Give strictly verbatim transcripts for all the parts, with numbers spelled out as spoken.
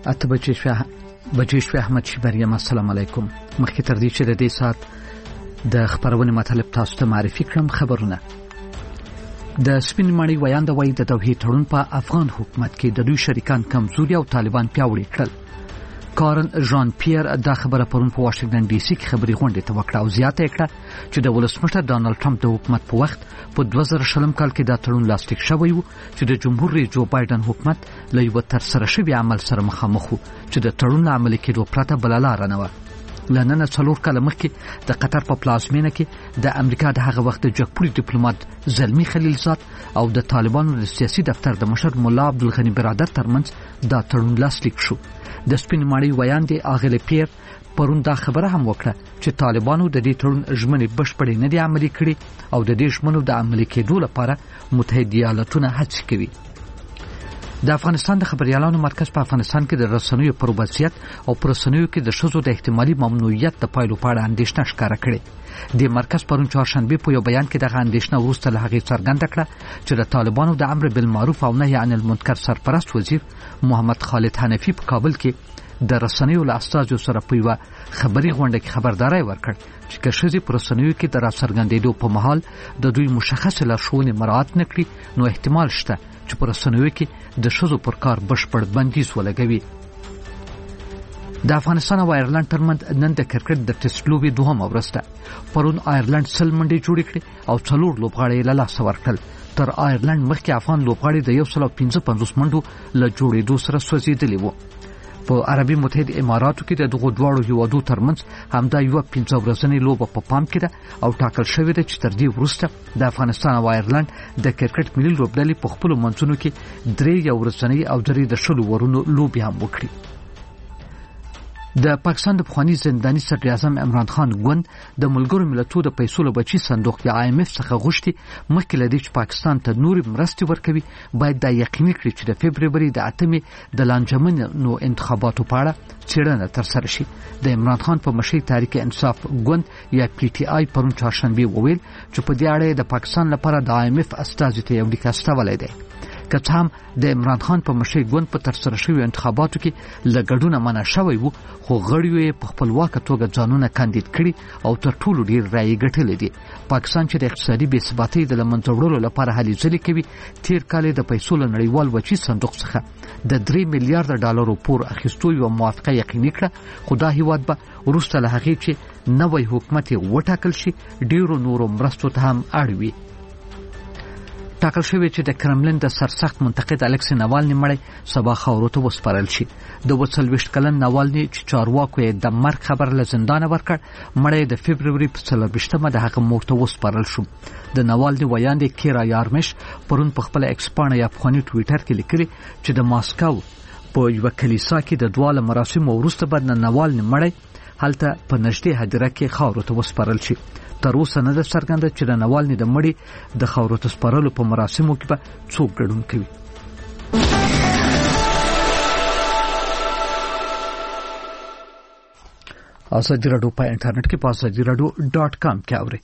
اته بجې شوه بجې شوه احمد شبریم. السلام علیکم. مخکې تر دې چې د دې سات د خبرونې مطلب تاسو ته معرفي کړم، خبرونه. د سپین ماڼۍ ویاند وایي د توحید تړون په افغان حکومت کې د دوی شریکان کمزوري او طالبان پیاوړي کړل. کارن ژان پیر دا خبره پرون په واشنگټن ډي سي کې خبري غونډې ته وکړه او زیاته کړه چې د ولسمشر ډانلډ ټرمپ د حکومت په وخت په دوه زره شلم کال کې دا تړون لاسلیک شوی و چې د جمهور رئیس جو بایدن حکومت له یو تر سره شوی عمل سره مخامخ و چې د تړون عملي کېدو پرته بل لار نه و. لنن څلور کاله مخکې د قطر په پلازمینه کې د امریکا د هغه وخت د جګپوري ډیپلوماټ زلمی خلیلزاد او د طالبانو د سیاسي دفتر د مشر مولا عبدالغنی برادر ترمنځ دا تړون لاسلیک شو. د سپین ماڼۍ ویاند اغلی پیر پرون دا خبره هم وکړه چې طالبانو د دې تړون ژمنې بشپړې نه دي عملي کړې او د دې ژمنو د عملي کېدو لپاره متحده ایالاتونه هڅې کوي. د افغانستان د خبريالانو مرکز په افغانستان کې د رسنیو پر وضعیت او پر رسنیو کې د شذو د احتمالي ممنوعیت د پایلو په اړه اندېښنه ښکاره کړې. د مرکز پرون چهارشنبه په یو بیان کې د اندېښنه وروسته له هغې څرګنده کړه چې د طالبانو د امر بالمعروف او نهي عن المنکر سرپرست وزیر محمد خالد حنفي په کابل کې د رسنیو له استازو سره په یو خبري غونډه کې خبرداري ورکړ چې که شذې پر رسنیو کې د راڅرګندېدو په مهال د دوی مشخص لارښوونې مراعات نکړي نو احتمال شته چې پر رسنیو کې د شذو پر کار بشپړ بندیز ولګوي. د افغانستان او ایرلند ترمنځ نن د کرکټ د ټیسټ لوبې دوهمه ورځ ده. پرون ایرلند سل منډې جوړې کړې او څلور لوبغاړي له لاسه ورکړل. تر ایرلند مخکې افغان لوبغاړي د یو سل او پنځه پنځوس منډو له جوړېدو سره سوځېدلي وو. په عربي متحده اماراتو کې د دغو دواړو هیوادو ترمنځ همدا یو پنځه ورځنۍ لوبه په پام کې ده او ټاکل شوې ده چې تر دې وروسته د افغانستان او ایرلند د کرکټ ملي لوبډلې په خپلو منځونو کې درې یو ورځنۍ او درې د شلو ورونو لوبې هم وکړي. د پاکستان د پخوانی زنداني صدر اعظم عمران خان ګوند د ملګرو ملتونو د پیسو له بچي صندوق یا آی ایم اف څخه غوښتي مخکې له دې چې پاکستان ته نورې مرستې ورکوي باید دا یقیني کړي چې د فبروري د اتمې د لانجمنو انتخاباتو په اړه څېړنه ترسره شي. د عمران خان په مشرۍ تحریک انصاف ګوند یا پی ټي آی پرون چهارشنبه وویل چې په دې اړه د پاکستان لپاره د آی ایم اف استازي ته یو لیک استولی دی. که څه هم د عمران خان په مشرۍ ګوند په ترسره شویو انتخاباتو کې له ګډونه منع شوی وو خو غړیو یې په خپلواکه توګه ځانونه کاندید کړي او تر ټولو ډېر رایې ګټلې دي. پاکستان چې د اقتصادي بې ثباتۍ د له منځه وړلو لپاره هلې ځلې کوي تېر کال د پیسو له نړیوال وچي صندوق څخه د درې میلیارډ ډالرو پور اخیستو یوه موافقه یقیني کړه خو دا هیواد به وروسته له هغې چې نوی حکومت یې وټاکل شي ډېرو نورو مرستو ته هم اړ وي. ټاکل شوی چې د کرملین د سرسخت منتقد الکسی ناوالني مړی سبا خاورو ته وسپارل شي. د اووه څلوېښت کلن ناوالني چې چارواکو یې د مرګ خبر له زندانه ورکړ مړی د فبروري په څلرویشتمه د هغه مور ته وسپارل شو. د ناوالني ویاند کیرا یارمش پرون په خپل ایکس پاڼه یا پخواني ټویټر کې لیکلي چې د ماسکو په یوه کلیسا کې د دواړو مراسمو وروسته به د ناوالني مړی هلته په نږدې هدیره کې خاورو ته وسپارل شي. تر اوسه نه ده څرګنده چې د ناوالني د مړي د خاورو ته سپارلو په مراسمو کې به څوک ګډون کوي. ازادي راډیو په انټرنیټ کې په ازادي راډیو ډاټ کام کې اورئ.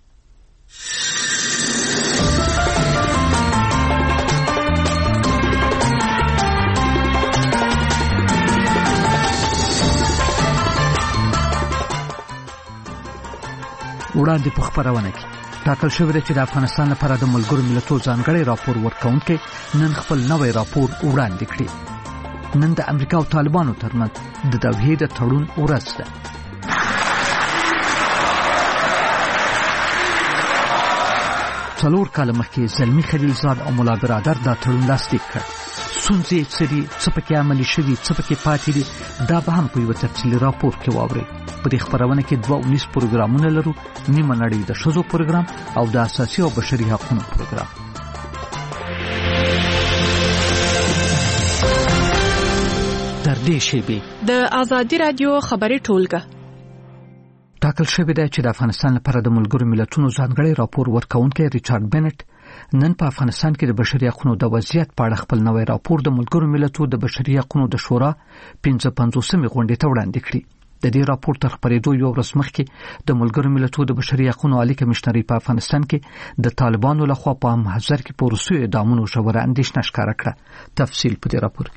وړاندې په خبرونه کې ټاکل شوی دی چې د افغانستان لپاره د ملګرو ملتونو ځانګړی راپور ورکونکي نن خپل نوی راپور وړاندې کړي. نن د امریکا او طالبانو ترمنځ د توحید تړون ورځ ده. څلور کاله مخکې زلمی خلیلزاد او مولا برادر دا تړون لاسلیک کړ. ستونزې څه دي، څه پکې عملي شوي، څه پکې پاتې دي، دا به هم په یوه تفصیلي راپور کې واورئ. په دې خبرونه کې دوه اونیس پروګرامونه لرو، نیمه نړۍ د ښځو پروګرام او د اساسي او بشري حقوقو پروګرام. تر دې شیبې د ازادي رادیو خبري ټولګه ټاکل شوی دی چې د افغانستان لپاره د ملګرو ملتونو ځانګړی راپور ورکونکي ریچارډ بنټ نن په افغانستان کې د بشري حقوقو د وضعیت په اړه خپل نوی راپور د ملګرو ملتونو د بشري حقوقو د شورا پنځه پنځوسمې غونډې ته وړاندې کړي. د دې راپور تر خپرېدو یو ورځ مخکې د ملګرو ملتونو د بشري حقوقو عالی کمشنري په افغانستان کې د طالبانو لخوا په محضر کې په روسي اعدامونو ژوره اندېښنه ښکاره کړه. تفصیل په دې راپور کې.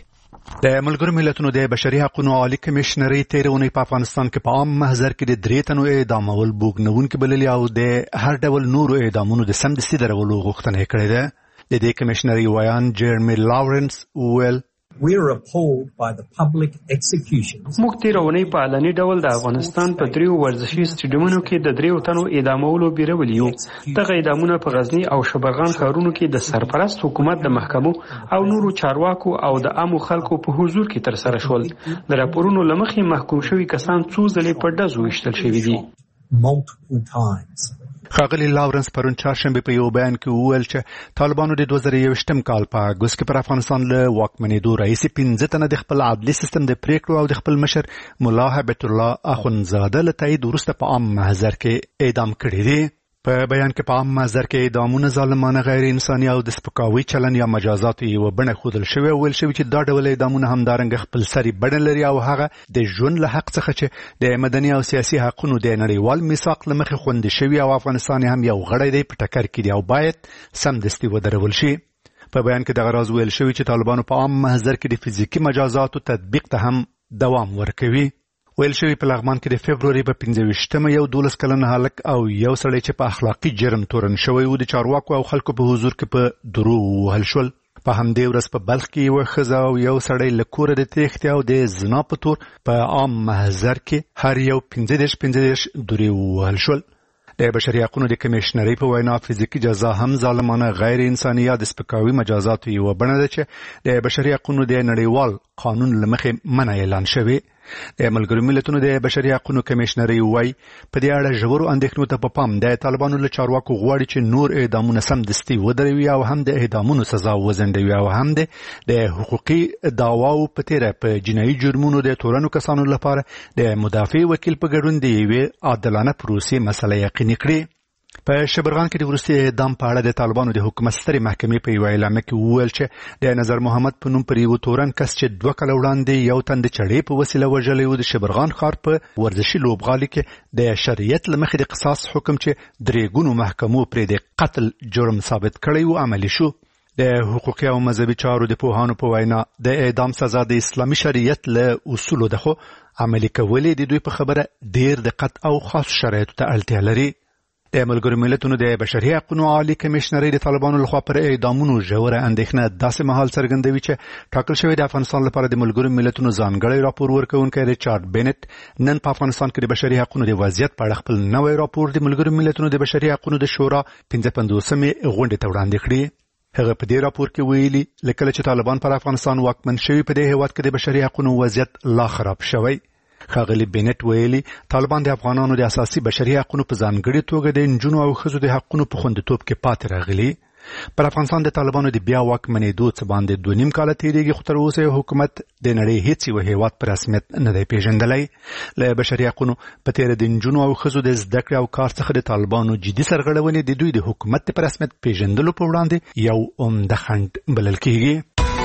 د ملګرو ملتونو د بشري حقوقو عالی کمشنري تېره اونۍ په افغانستان کې په عام محضر کې د درې تنو اعدامول بوږنوونکي بللي او د هر ډول نورو اعدامونو د سمدستي درولو غوښتنه یې کړې ده. د دې کمشنري ویان جیرمي لاورنس وویل We're appalled by the public executions. موږ تېره اونۍ په علني ډول د افغانستان په دریو ورزشي سټیډیومونو کې د دریو تنو اعدامولو بیرولي یو. دغه اعدامونه په غزني او شبرغان ښارونو کې د سرپرست حکومت د محکمو او نورو چارواکو او د عامو خلکو په حضور کې ترسره شول. د راپورونو له مخې محکوم شوي کسان څو ځلې په ډزو ویشتل شوي دي. Multiple times. ښاغلي لاورنس پرون چهارشنبه په یو بیان کې وویل چې طالبانو د دوه زره یوویشتم کال په اګوست کې پر افغانستان له واکمنېدو راهیسې پنځه تنه د خپل عدلي سیستم د پریکړو او د خپل مشر ملا هیبت الله اخوندزاده له تایید وروسته په عام محضر کې اعدام کړي دي. په بیان کې په عام محضر کې اعدامونه ظالمانه غیر انساني او د سپکاوي چلن یا مجازاتو یوه بڼه ښودل شوې او ویل شوي چې دا ډول اعدامونه همدارنګه خپلسري بڼه لري او هغه د ژوند له حق څخه چې د مدني او سیاسي حقونو د نړیوال میثاق له مخې خوندي شوي او افغانستان هم یو غړی دی په ټکر کې دی او باید سمدستي ودرول شي. په بیان کې دغه راز ویل شوي چې طالبانو په عام محضر کې د فزیکي مجازاتو تطبیق ته هم دوام ورکوي. ویل شوي په لغمان کې د فبروري په پنځه ویشتمه یو دولس کلن هلک او یو سړی چې په اخلاقي جرم تورن شوی و د چارواکو او خلکو په حضور کې په درو ووهل شول. په همدې ورځ په بلخ کې یوه ښځه او یو سړی له کوره د تېښتې او د زنا په تور په عام محضر کې هر یو پنځه دېرش پنځه دېرش دورې ووهل شول. د بشري حقوقو د کمشنري په وینا فزیکي جزا هم ظالمانه غیر انساني یا د سپکاوي مجازاتو یوه بڼه ده چې د بشري حقوقو د نړیوال قانون له مخې منع اعلان شوی. د ملګرو ملتونو د بشري حقوقو کمشنري وایي په دې اړه ژورو اندېښنو ته په پام د طالبانو له چارواکو غواړي چې نور اعدامونه سمدستي ودروي او هم د اعدامونو سزا وځنډوي او هم د حقوقي دعواو په تېره په جنایي جرمونو د تورنو کسانو لپاره د مدافع وکیل په ګډون د یوې عادلانه پروسې مسله یقیني کړي. په شبرغان کې د وروستي اعدام په اړه د طالبانو د حکومت سترې محکمې په یوه اعلامیه کې وویل چې د نظر محمد په نوم پر یو تورن کس چې دوه کاله وړاندې یو تن د چړې په وسیله وژلی و د شبرغان ښار په ورزشي لوبغالي کې د شریعت له مخې د قصاص حکم چې درې ګونو محکمو پرې د قتل جرم ثابت کړی و عملي شو. د حقوقي او مذهبي چارو د پوهانو په وینا د اعدام سزا د اسلامي شریعت له اصولو ده خو عملي کول د دوی په خبره ډېر دقت او خاص شرایطو ته اړتیا لري. د ملګرو ملتونو د بشري حقوقو عالی کمشنري د طالبانو لخوا پر اعدامونو ژوره اندېښنه داسې مهال څرګندوي چې ټاکل شوی د افغانستان لپاره د ملګرو ملتونو ځانګړی راپور ورکوونکی ریچارډ بینټ نن په افغانستان کې د بشري حقوقو د وضعیت په اړه خپل نوی راپور د ملګرو ملتونو د بشري حقوقو د شورا پنځه پنځوسمې غونډې ته وړاندې کړي. هغه په دې راپور کې ویلي لکه چې طالبان پر افغانستان واکمن شوي په دې هېواد کې د بشري حقوقو وضعیت لا خراب شوی. ښاغلي بینټ ویلي طالبان د افغانانو د اساسي بشري حقوقو په ځانګړي توګه د نجونو او ښځو د حقوقو په خوندیتوب کې پاتې راغلي. پر افغانستان د طالبانو د بیا واکمنېدو څه باندې دوه نیم کاله تېرېږي خو تر اوسه حکومت د نړۍ هېڅ یو هېواد په رسمیت نه دی پېژندلی. له بشري حقوقو په تېره د نجونو او ښځو د زده کړې او کار څخه د طالبانو جدي سرغړونې د دوی د حکومت د په رسمیت پېژندلو په وړاندې یو عمده خنډ بلل کېږي.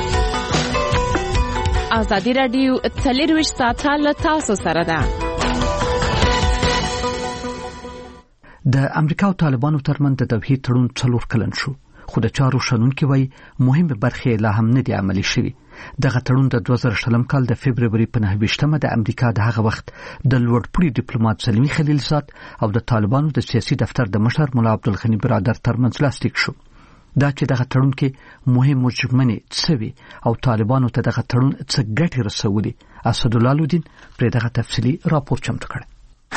ازادي راډیو څلرویشت ساعته له تاسو سره ده. د امریکا او طالبانو ترمنځ د توحید تړون څلور کلن شو خو د چارو شنونکي وایي مهمه برخې لا هم نه دي عملي شوي. دغه تړون د دوه زره شلم کال د فبروري په نهه ویشتمه د امریکا د هغه وخت د لوړپوړي ډیپلوماټ زلمي خلیلزاد او د طالبانو د سیاسي دفتر د مشر ملا عبدالغني برادر ترمنځ لاسلیک شو. دا چې دغه تړون کې مهم مجمنې څه وي او طالبانو ته دغه تړون څه ګټې رسولي، اسدالله لودین پرې دغه تفصیلي راپور چمتو کړی.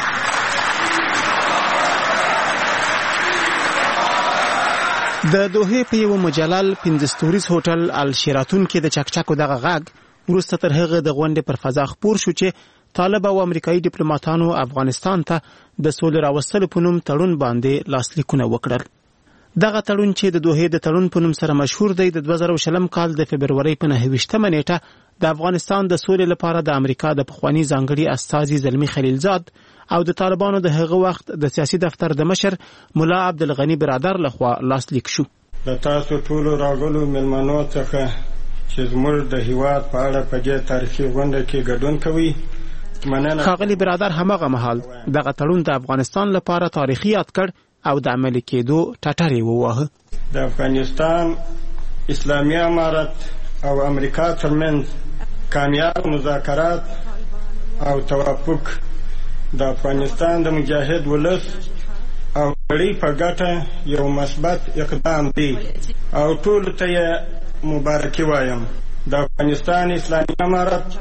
د دوحې په یو مجلل پنځه ستوریز هوټل الشیراتون کې د چکچکو دغه غږ وروسته تر هغه د غونډې پر فضا خپور شو چې طالب او امریکایي ډیپلوماټانو افغانستان ته د سولې راوستلو په نوم تړون باندې لاسلیکونه وکړل. دغه تړون چې د دوحې د تړون په نوم سره مشهور دی د دوه زره شلم کال د فبروري په نهه ویشتمه نیټه د افغانستان د سولې لپاره د امریکا د پخوانی ځانګړي استازي زلمي خلیلزاد او د طالبانو د هغه وخت د سیاسي دفتر د مشر ملا عبدالغني برادر لخوا لاسلیک شو. د تاسو ټولو راغلو مېلمنو څخه چې زموږ د هیواد په اړه په دې تاریخي غونډه کې ګډون کوي مننه. ښاغلي برادر هماغه مهال دغه تړون د افغانستان لپاره تاریخي یاد کړ او د عملي کېدو ټټر یې وواهه. د افغانستان اسلامي امارت او امریکا ترمنځ کامیاب مذاکرات او توافق د افغانستان د مجاهد ولس او نړۍ په ګټه یو مثبت اقدام دی او ټولو ته یې مبارکي وایم. د افغانستان اسلامي امارت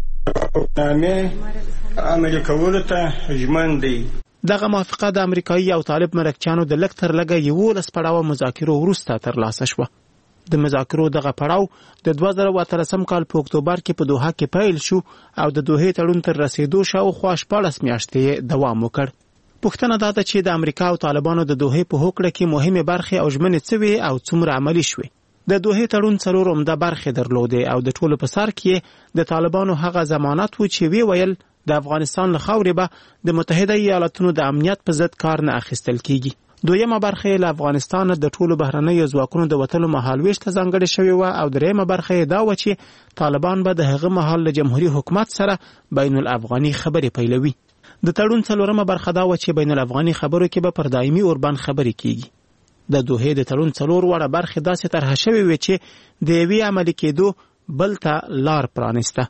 توافقنامې عملي کولو ته ژمن دی. دغه موافقه د امریکایي او طالب مرکچیانو د لږ تر لږه یولس پړاوه مذاکرو وروسته ترلاسه شوه. د مذاکرو دغه پړاو د دوه زره اتلسم کال په اکتوبر کې په دوحه کې پیل شو او د دوحې تړون تر رسیدو شاوخوا شپاړس میاشتې دوام وکړ. پوښتنه دا ده چې د امریکا او طالبانو د دوحې په هوکړه کې مهمه برخې او ژمنې څه وې او څومره عملي شوې. د دوحې تړون څلور عمده برخې درلودې او د ټولو په سر کې د طالبانو هغه ضمانت و چې وی ویل د افغانستان له خاورې به د متحده ایالاتونو د امنیت په ضد کار نه اخیستل کیږي. دویمه برخه له افغانستان د ټولو بهرنیو ځواکونو د وتلو مهالويش ته ځانګړې شوې و او دریمه برخه دا و چې طالبان به د هغه مهال له جمهوریت حکومت سره بین الافغاني خبرې پیلوي. د تړون څلورمه برخه دا و چې بین الافغاني خبرو کې به پر دایمي اوربند خبرې کیږي. د دوحې د تړون څلور وړه برخه داسې طرح شوې و چې د یوې عملي کېدو بل ته لار پرانسته.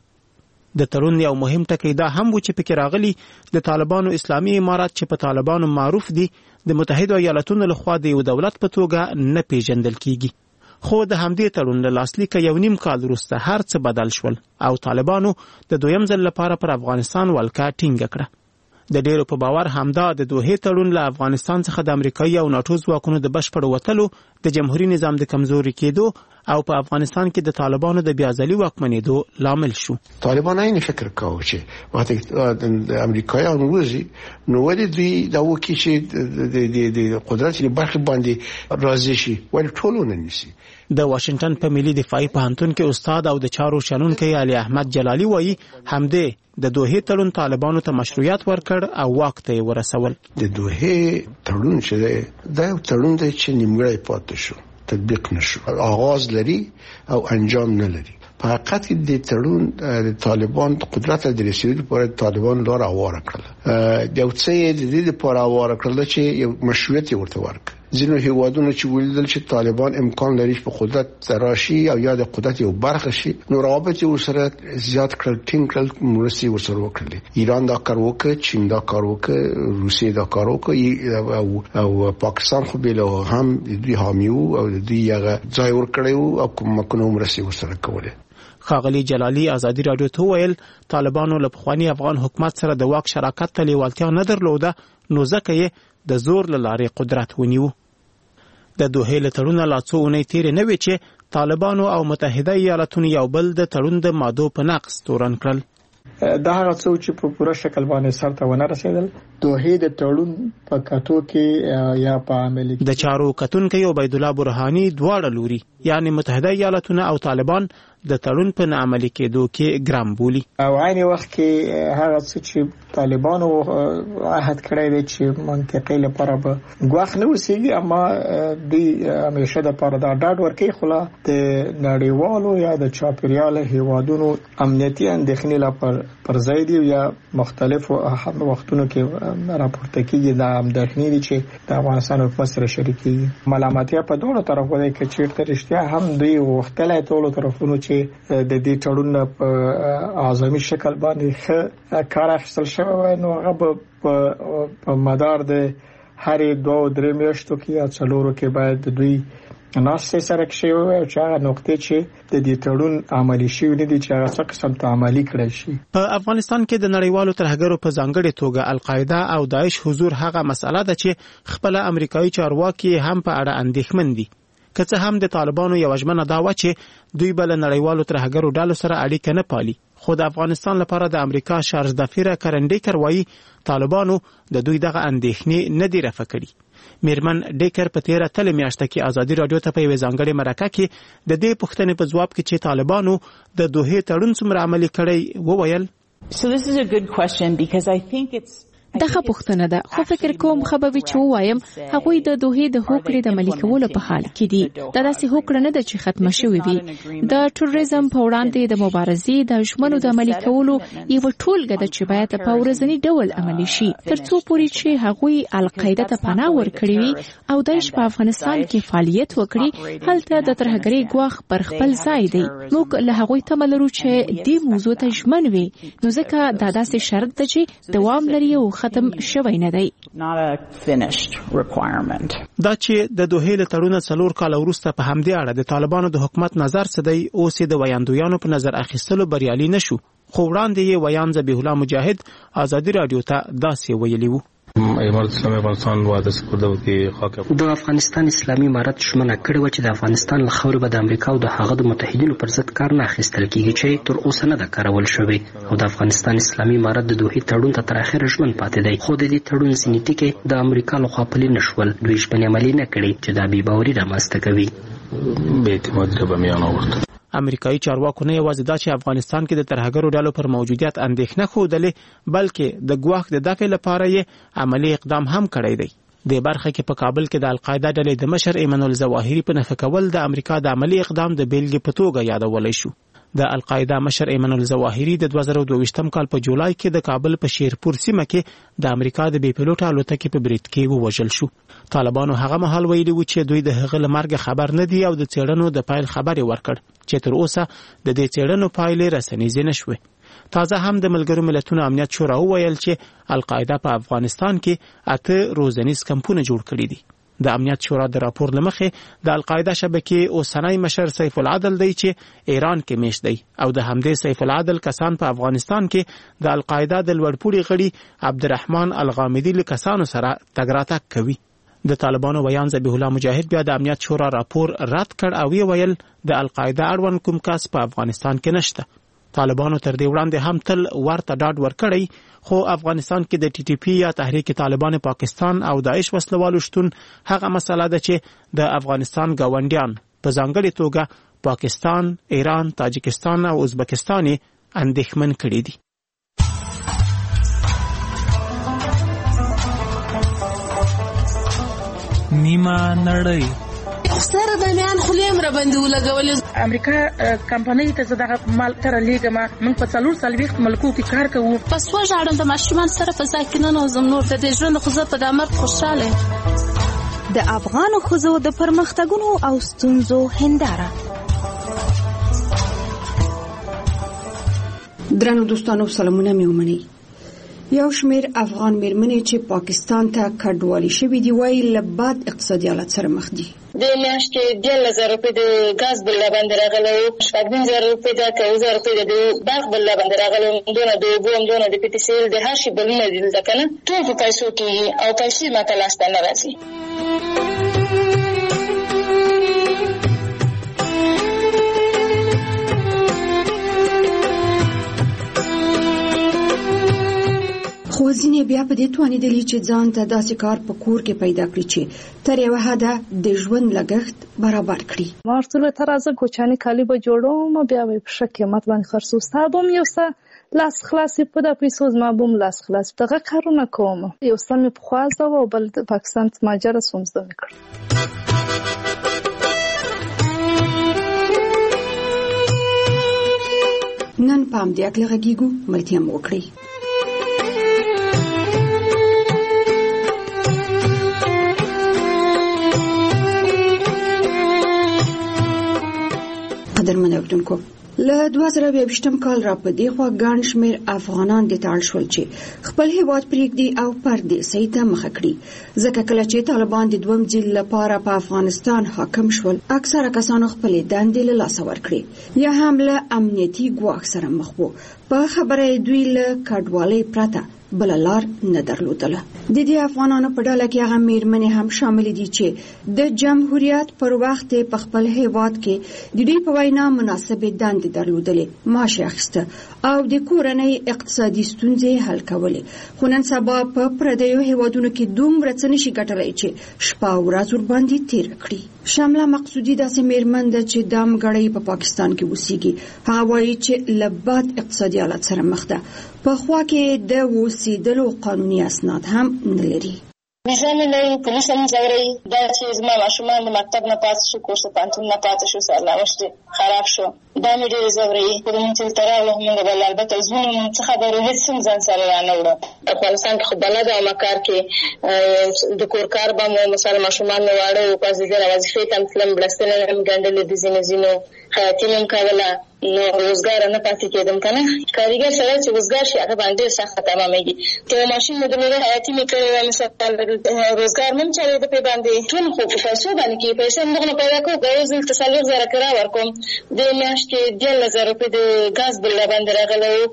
د تړون یو مهم ټکی دا هم و چې پکې راغلي د طالبانو اسلامي امارات چې په طالبانو معروف دي د متحده ایالاتونو لخوا د یو دولت په توګه نه پیژندل کیږي. خو د همدې تړون له لاسلیک یو نیم کال وروسته هر څه بدل شول او طالبانو د دویم ځل لپاره پر افغانستان ولکه ټینګه کړه. د ډیرو په باور همدا د دوحې تړون له افغانستان څخه د امریکایي او ناتو ځواکونو د بشپړ وتلو د جمهوریت نظام د کمزوري کېدو او په افغانستان کې د طالبانو د بیازلي واکمنېدو لامل شو. طالبان این فکر کاوه چې وقتی د امریکایان وځي نو ولې دوی دا وکړي چې د د قدرت لري برخه باندې راضي شي ول ټولو نه نشي. د واشنگټن په ملي دفاعي پوهنتون کې استاد او د چارو شنونکي علي احمد جلالي وایي همدې د دوحې تړون طالبانو ته مشروعیت ورکړ او واک ته ورسول. د دوحې تړون چې دا یو تړون دی چې نیمګړی پاتې شو، تطبیق نشو، آغاز لري او انجام نه لري. په حقیقت کې د تړون د طالبان قدرت د رسیدو لپاره طالبان لار اواره کړل. د یو څه د دې لپاره اواره کړل چې یو مشروعیت ورته ورکړي. ځینو هیوادونو چې ولیدل چې طالبان امکان لري په قدرت راشي او یا د قدرت یو برخه شي نو روابط ورسره زیات کړل، ټینګ کړل، مرستې ورسره وکړل. ایران دا کار وکړ، چین دا کار وکړ، روسیه دا کار وکړ او او پاکستان خو به له هم د دوی حامی او د دوی هغه ځای ورکړیو او کومکونو مرستې ورسره کوله. ښاغلي جلالي ازادي رادیو ته ویل طالبانو له پخوانی افغان حکومت سره د واک شراکت ته لیوالتیا نه درلوده نو ځکه یې د زور له لارې قدرت ونیو. د دوحې له تړونه لا څو اونۍ تېرې نه وې چې طالبانو او متحده ایالاتونو یو بل د تړون د مادو په نقض تورن کړل. دا هغه څه چې په پوره شکل باندې سرته ونه رسیدل. دوحې د تړون په کتو کې یا په عملي د چارو کتونکو عبید الله برهانی دواړه لوري یعنی متحده ایالاتونه او طالبان د تړون په عملي کېدو کې ګرام بولي او عین وخت کې هغه څه چې طالبانو عهد کړی دی چې منطقې لپاره به ګواښ نه وسیږي اما د همیشه د لپاره دا ډاډ ورکوي خو د نړیوالو یا د چاپیریال هیوادونو امنیتي اندېښنې لپاره پر ځای دی یا مختلفو وختونو کې راپورته کیږي د اندېښنې دي چې د افغانستان حکومت سره شریکي ملامتیا په دوه طرفو دی چې چیرته رښتیا هم دوی وختلای ټولو طرفونو چې د دې تړون په اعظمي شکل باندې ښه کار اخیستل شوی نو هغه په مدار د هرې دوه درې میاشتو کې یا څلورو کې باید دوی ناسې سره کې شوی او چې هغه نقطې چې د دې تړون عملي شوی نه دي چې هغه څه قسم ته عملي کړی شي. په افغانستان کې د نړیوالو ترهګرو په ځانګړې توګه القاعده او داعش حضور هغه مسله ده چې خپل امریکایي چارواکي هم په اړه اندېښمن دي. که څه هم د طالبانو یو ژمنه دا و چې دوی بل نړیوالو ترهګرو ډلو سره اړیکه نه پالي خو د افغانستان لپاره د امریکا شارج دفیره کرنډیکر وایي طالبانو د دوی دغه اندېښنې نه دي رفع کړي. میرمن ډیکر په تیره تل میاشته کې ازادي رادیو ته په یوه ځانګړې مرکه کې د دې پوښتنې په ځواب کې چې طالبانو د دوحې تړون څومره عملي کړی وویل So this is a good question because I think it's دغه پوښتنه ده، خو فکر کوم خبري چې وایم هغوی د دوه د هوکړې د عملي کولو په حال کې دي. دا داسې هوکړه نه ده چې ختمه شوې وي. د ټوریزم په وړاندې د مبارزې د ژمنو د عملي کولو یو ټولګه ده چې باید په ورځني ډول عملي شي ترڅو پورې چې هغوی القاعده ته پناه ورکړي وي او داعش په افغانستان کې فعالیت وکړي. هلته د ترهګرۍ ګواښ پر خپل ځای دی. موږ له هغوی تمه لرو چې دې موضوع ته ژمن وي، نو ځکه دا داسې شرط ده چې دوام لري او ختم شوی نه دی. دا چې د دوه له تړون څلور کال وروسته په همدې اړه د طالبانو د حکومت نظر څه دی، اوس د ویاندویانو په نظر اخیستلو بریالي نشو. خو وړاندې یې ویان ذبیح الله مجاهد ازادي رادیو ته داسې ویلي وو: د افغانستان اسلامي امارت ژمنه کړې و چې د افغانستان له خاورې به د امریکا او د هغه د متحدینو پر ضد کار نه اخیستل کیږي چې تر اوسه نه ده کارول شوی، او د افغانستان اسلامي امارت د دوه تړون ته تر اخره ژمن پاتې دی. خو د دې تړون ځینې ټکي د امریکا لخوا پلي نه شول. دوی ژمنې عملي نه کړې چې دا بې باوري رامنځته کوي. امریکایي چارواکو نه یوازې دا چې افغانستان کې د ترهګرو ډلو پر موجودیت اندېښنه ښودلې، بلکې د ګواښ د دفع لپاره یې عملی اقدام هم کړی دی. د برخه کې په کابل کې د القاعده ډلې د مشر ایمن الظواهري په نفي کول د امریکا د عملی اقدام د بیلګې په توګه یادولی شو. د القاعده مشر ایمن الظواهري د دوه زره دوه کال په جولای کې د کابل په شیرپور سیمه کې د امریکا د بي پيلوټ الوتکې په برید کې ووژل شو. طالبانو هغه مهال ویلي و چې دوی د هغه لمرګ خبر نه دي او د څېړنو د پایل خبري ورکړ چې تر اوسه د دې څېړنو پایلې رسنیزې نشوي. تازه هم د ملګرو ملتونو امنیت شورا وویل چې القاعده په افغانستان کې اته روزنیز کمپونه جوړ کړي دي. د امنیت شورا د راپور لمخې د القاعده شبکې اوسنۍ مشر سیف العدل دی چې ایران کې میشت دی او د همدې سیف العدل کسان په افغانستان کې د القاعده د لوړپوړي غړي عبدالرحمن الغامدي له کسانو سره تګ راتګ کوي. د طالبانو ویان ذبیح الله مجاهد بیا د امنیت شورا راپور رد کړ او ویل د القاعده اړوند کوم کس په افغانستان کې نشته. طالبانو تر دې وړاندې هم تل ورته ډاډ ورکړی، خو افغانستان کې د ټي ټي پی یا تحریک طالبان پاکستان او داعش وسلوالو شتون هغه مسله ده چې د افغانستان ګاونډیان په ځانګړې توګه پاکستان، ایران، تاجکستان او ازبکستان اندېښمن کړي دي. نیمه نړۍ سره د میان خلیم را باندې ولګولې. امریکا کمپنۍ ته زداغه مال تر لیګه ما موږ په څلور سالويخت ملکو کې کار کوو. پس وژاړم د ماشومان سره په ځای کې نه نوزم نور د دې ژوند خو زه په دامر خوشاله. د افغان ښځو د پرمختګونو او ستونزو هنداره. درنو دوستانو سلامونه مې ومنئ. یو شمیر افغان میرمنې چې پاکستان ته کډوالي شوي دي وایي له بد اقتصادي حالت سره مخ دي. د میاشتې دیارلس زره روپۍ د ګاز بل باندې راغلی و، شپږ نیم زره روپۍ د که اوه زره روپۍ د باغ بل باندې راغلی و، دونه د اوبو هم دونه د پي ټي سی ایل د هر شي بلونه دي دلته که نه ټول په پیسو کېږي او پیسې ماته لاسته نه راځي. خو ځینې بیا په دې توانېدلي چې ځان ته داسې کار په کور کې پیدا کړي چې تر یوه حده د ژوند لګښت برابر کړي. ما ورته وویل ته راځه کوچني کالي به جوړوم، بیا به یې په ښه قیمت باندې خرڅوو، ستا به هم یو څه لاس خلاص وي، په دغه پیسو زما به هم لاس خلاص وي. دغه کارونه کوم. یو څه مې پخوا زده وه او بل د پاکستان مهاجره شوم، زده مې کړ. نن په همدې هکله غږېږو، ملتیا مو وکړئ. قدرمن اوریدونکو، له دوه زره یوویشتم کال را په دې خوا ګڼ شمېر افغانان دې ته اړ شول چې خپل هېواد پرېږدي او پردیسۍ ته مخه کړي. ځکه کله چې طالبان د دویم ځل لپاره په افغانستان حاکم شول، اکثره کسانو خپلې دندې له لاسه ورکړې یا هم له امنیتي ګواښ سره مخ وو. په خبره دوی له کډوالۍ پرته بل لار نه درلودله. د دې افغانانو په ډله کې هغه میرمنې هم شامل دي چې د جمهوریت پر وخت په خپل هیواد کې د دوی په وینا مناسبې دندې درلودلې، معاش اخیسته او د کورنۍ اقتصادي ستونزې حل کولې. خو نن سبا په پردیو هیوادونو کې دومره څه نشي ګټلی چې شپه ورځ ورباندې تېره کړي. شمله مقصودي داسې میرمن ده چې د امګړۍ په پاکستان کې اوسېږي. هغه وایي چې له بد اقتصادي حالت سره مخ ده. په خوا کې د اوس ګرځېدلو قانوني اسناد هم نه لري. ویزه نه لري، پولیس هم ځوروي. دا چې زما ماشومان د مکتب نه پاتې شو، کورس پوهنتون نه پاتې شو، سرنوشت خراب شو، دا مې ډېر ځوروي. خو موږ چې دلته راغلو موږ به البته زموږ څه خبرو هېڅ هم ځان سره رانه وړه. افغانستان کې خو بلد او مکار کې د کور کار به مو مثلا ماشومان مې واړه وو، پس زه وظیفې ته هم تلم، بړستنې مې هم ګنډلې د ځینو ځینو، خیاطي مې هم کوله، نو روزګار نه پاتې کېدم که نه. کارګر سړی چې روزګار شي هغه باندې ډېر سخته تمامېږي. که یو ماشین مې درلوده، خیاطي مې کړې وه، مثلا روزګار مې هم چلېده پرې باندې، ټول خو په پیسو باندې کېږي. پیسې هم دغه نه پیدا کوو، که یو ځل ته څلور زره کرا ورکوم، دې میاشت کې دیارلس زره روپۍ د ګاز بل باندې راغلی وو،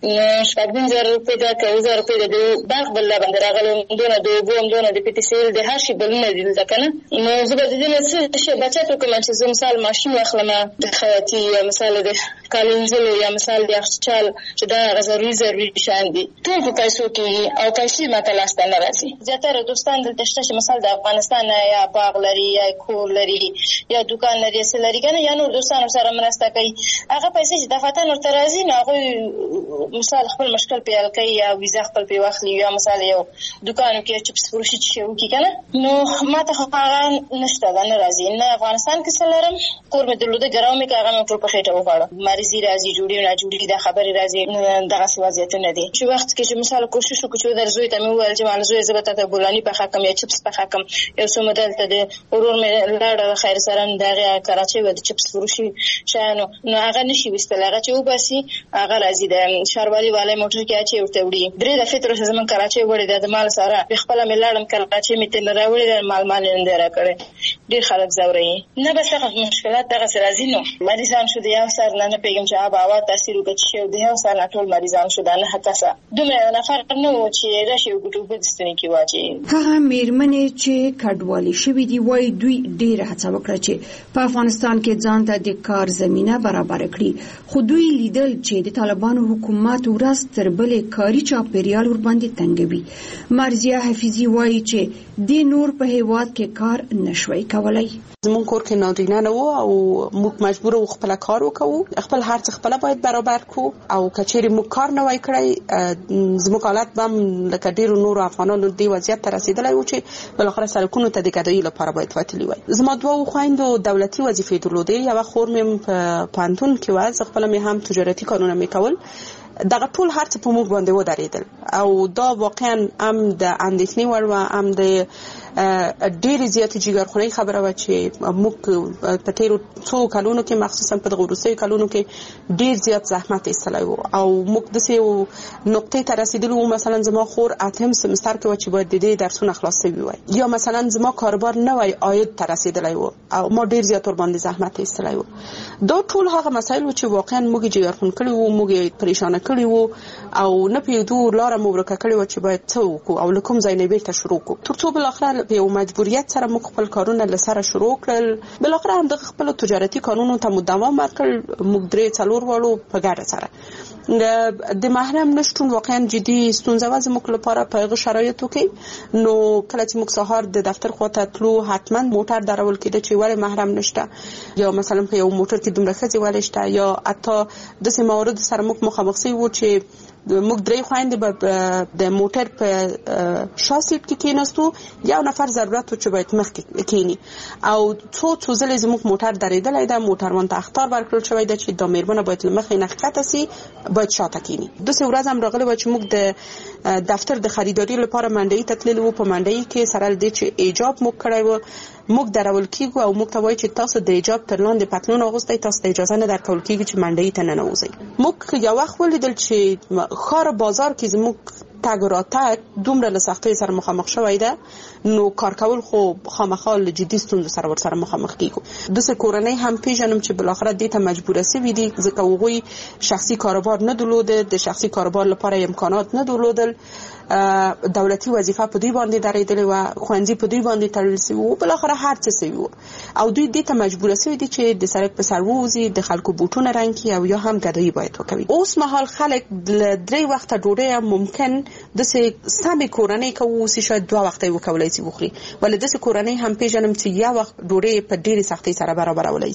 شپږ نیم زره روپۍ ده، که اووه زره روپۍ د برق بل باندې راغلی وو، همدونه د اوبو، همدونه د پیټیسیل، د هر شي بلونه دي دلته که نه. نو زه به د دې نه څه شی بچت وکړم چې زه مثال ماشین واخلم د خیاطي، یا مثال د کالو وینځلو، یا مثال د یخچال، چې دا هغه ضروري ضروري شیان دي، ټول په پیسو کېږي او پیسې ماته لاسته نه راځي. زیاتره دوستان دلته شته چې مثال د افغانستان نه یا باغ لري، یا کور لري، یا دوکان لري، څه لري که نه، یا نور دوستانو سره مرسته کوي. هغه پیسې چې دفعتاً ورته راځي، نو هغوی مثال خپل مشکل پرې حل کوي، یا ویزه خپل پرې واخلي، یا مثال یو دوکانو کې چپس فروشي چې شی وکړي که نه. نو ماته خو هغه نشته ده، نه راځي. نه افغانستان کې څه لرم، کور مې درلوده، ګرام مې که هغه مې ټول په خېټه وخوړه. مریضي راځي، جوړې نه جوړې، دا خبرې راځي، دغسې وضعیتونه دي. چې وخت کې چې مثال کوشش وکړو چې در زوی ته مې وویل چې ماله زویه زه به تا ته بولاني پخه کړم یا چپس پخه کړم. یو څو مو دلته د ورور مې لاړه خیر سره د هغې کراچۍ وه د چپس فروشي شیانو، نو هغه نشي ویستلی. هغه چې وباسي هغه راځي د ښاروالي والی موټر کې اچوي، ورته وړي. درې دفعې تر اوسه زموږ کراچۍ وړې ده د مال سره، خپله مې لاړم کراچۍ مې ترې نه راوړې ده، مال مال یې نه دی راکړی. ډېر خلک ځوروي. نه بس هغه مشکلات دغسې راځي. نو مریضان شو د یو سر نه، نه پوهېږم چې آب هوا تاثیر وکړه چې د یو سر نه ټول مریضان شو، دا نهه کسه. دومره یو نفر نه و چې راشي یو ګوټ اوبه د ستوني کې واچوي. هغه مېرمنې چې کډوالې شوي دي وایي دوی ډېره هڅه وکړه چې په افغانستان کې ځان ته د کار زمینه برابره کړي، خو دوی لیدل چې د طالبانو حکومت ورځ تر بلې کاري چاپېریال ورباندې تنګوي. مرضیه حفیظي وایي چې د نور په هېواد کې کار نشوي کولی. زمون کور کې نارینه نه وو او موږ مجبور وو خپل کار وکړو، خپل هر څه خپل باید برابر کو، او کچېری موږ کار نه وای کړی زموږ حالت بم لکه ډیرو نور افغانانو دی وضعیت ته رسیدلی و چې بلاخره سرکونو ته د ګډوډۍ لپاره باید وتلی وای. زما دوه خويندو دولتي وظیفې درلودې، یو خور مې په پانتون کې و، خپل مې هم تجارتي کارونه مې کول. دغه ټول هر څه په موږ باندې ودرېدل او دا واقعا هم د اندېښنې وړ و، هم د ډېرې زیاتې جګرخونۍ خبره وه چې موږ په تېرو څو کلونو کې مخصوصا په دغه وروستیو کلونو کې ډېر زیات زحمت ایستلی و او موږ داسې یو نقطې ته رسېدلي وو. مثلا زما خور اتم سمستر کې وه چې باید د دې درسونه خلاص شوي وای، یا مثلا زما کاروبار نوی عاید ته رسېدلی و او ما ډېر زیات ورباندې زحمت ایستلی و. دا ټول هغه مسایل و چې واقعا موږ یې جګرخون کړي وو، موږ یې پریشانه کړي وو او نه پوهېدو لاره مو ورکه کړې وه چې باید څه وکړو او له کوم ځای نه بېرته شروع کړو، تر څو بالاخره په یو مجبوریت سره موږ خپل کارونه له سره شروع کړل. بالاخره همدغه خپلو تجارتي کارونو ته مو دوام ورکړل، موږ درې څلور واړو په ګډه سره. د محرم نشتون واقعا جدي ستونزه وه زموږ لپاره په هغه شرایطو کې. نو کله چې موږ سهار د دفتر خواته تلو حتما موټر درول کېده چې ولې محرم نشته، یا مثلا په یو موټر کې دومره ښځې ولې شته، یا حتی داسې مواردو سره موږ مخامخ شوي وو چې موږ درې خويندې به د موټر په شا سیټ کې کېناستو، یو نفر ضرورت و چې باید مخکې کېني او څو څو ځلې زموږ موټر درېدلی ده، موټروان ته اخطار ورکړل شوی ده چې دا مېرمنه باید له مخې نه ښکته سي، باید شاته کېني. داسې ورځ هم راغلی وه چې موږ د دفتر د خریداري لپاره منډیي ته تللي وو. په منډیي کې سره له دې چې ایجاب موږ کړی و، موږ درول کېږو او موږ ته وایي چې تاسو د ایجاب تر لاندې پتلون اغوستی، تاسو ته اجازه نه درکول کېږي چې منډیي ته ننوځئ. موږ یو وخت ولیدل چې ښار بازار کې زموږ تګ راتګ دومره له سختیو سره مخامخ شوی ده، نو کار کول خو خامخا له جدي ستونزو سره ورسره مخامخ کېږو. داسې کورنۍ هم پېژنم چې بالاخره دې ته مجبوره سوي دي ځکه هغوی شخصي کاروبار نه درلوده، د شخصي کاروبار لپاره امکانات نه درلودل، دولتي وظیفه په دوی باندې درېدلې وه، ښوونځي په دوی باندې تړل سوي وو، بالاخره هر څه سوي وو او دوی دې ته مجبوره سوي دي چې د سړک په سر ووځي، د خلکو بوټونه رنګ کړي او یا هم ګډوډي باید وکوي. اوس مهال خلک له درې وخته ډوډۍ ممکن داسې سمې کورنۍ که واوسي شاید دوه وخته یې وکولی سي وخوري، ولې داسې کورنۍ هم پېژنم چې یو وخت ډوډۍ په ډېرې سختۍ سره برابرولی سي.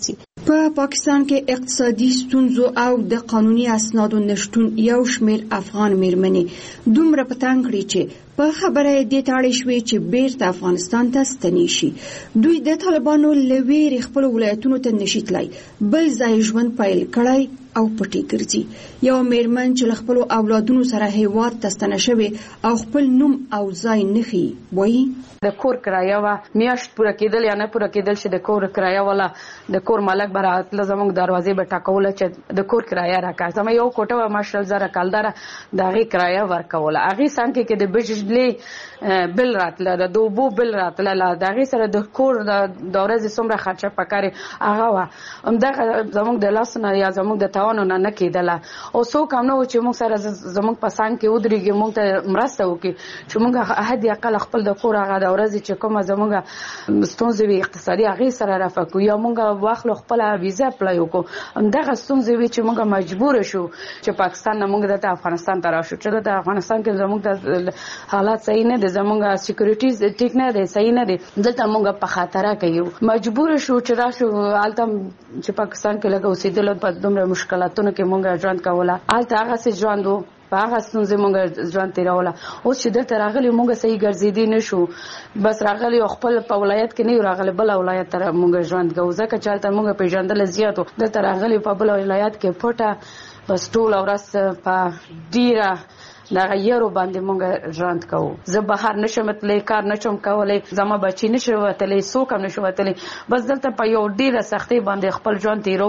په پاکستان کې اقتصادي ستونزو او د قانوني اسنادو نشټون یو شمېر افغان میرمنې دومره په تنګ کړي چې په خبره دې تاړې شوې چې بیرته افغانستان ته ستنې شي. دوی د طالبانو له ویرې خپل ولایتونو ته نشي تلای، بل ځای ژوند پیل کړی او پټي ګرځي. یو میرمن چې له خپل اولادونو سره هیواد ته ستنه شوې او خپل نوم او ځای نخي وایي د کور کرایه وا میاشت پوره کېدل یا نه پوره کېدل چې د کور کرایه ولا د کور مالک برات لزموږ دروازې به ټاکول چې د کور کرایه راکړه. زما یو کوټه و ماشل زره کالدار دغه کرایه ورکول. هغه څنګه کې د بجلی بل راتله د دوبو بل راتله دغه سره د کور د دورې څومره خرچه پکاري هغه وا همدغه زموږ د لاس نه یا زموږ د تاوانو نه کېدله. او څوک هم نه و چې موږ سره زموږ په سان کې ودرېږي موږ ته مرسته وکړي چې موږ هدي اقل خپل د کور هغه ورځ چې کومه زموږ ستونزې وي اقتصادي هغه سره رافقو یا موږ واخلو خپل ویزا اپلای وکړو. همدغه ستونزې وي چې موږ مجبور شو چې پاکستان نه موږ د افغانستان ته راشو چې د افغانستان کې زموږ د حالات صحیح نه دي، زموږ سکیورټي ټیک نه دي، صحیح نه دي، دلته موږ په خطر کې یو. مجبور شو چې راشو الته چې پاکستان کې لګو اوسېدل په دومره مشکلاتونو کې موږ ژوند کوله. الته هغه څه ژوند وو په هغه ستونزې موږ ژوند تیروله. اوس چې دلته راغلي موږ صحیح ګرځېدی نه شو، بس راغلي خپل په ولایت کې نه یو راغلي بل ولایت ته موږ ژوند کوو ځکه چې هلته موږ پیژندل زیات وو. دلته راغلي په بل ولایت کې پټه بس ټول ورځ په ډیره دغه یارو باندې موږ ژوند کوو. زه بهر نشم تللی، کار نشم کولی، زما بچي نشي وتلی، څوک هم نشي وتلی، بس دلته په یو ډیره سختۍ باندې خپل ژوند تیرو.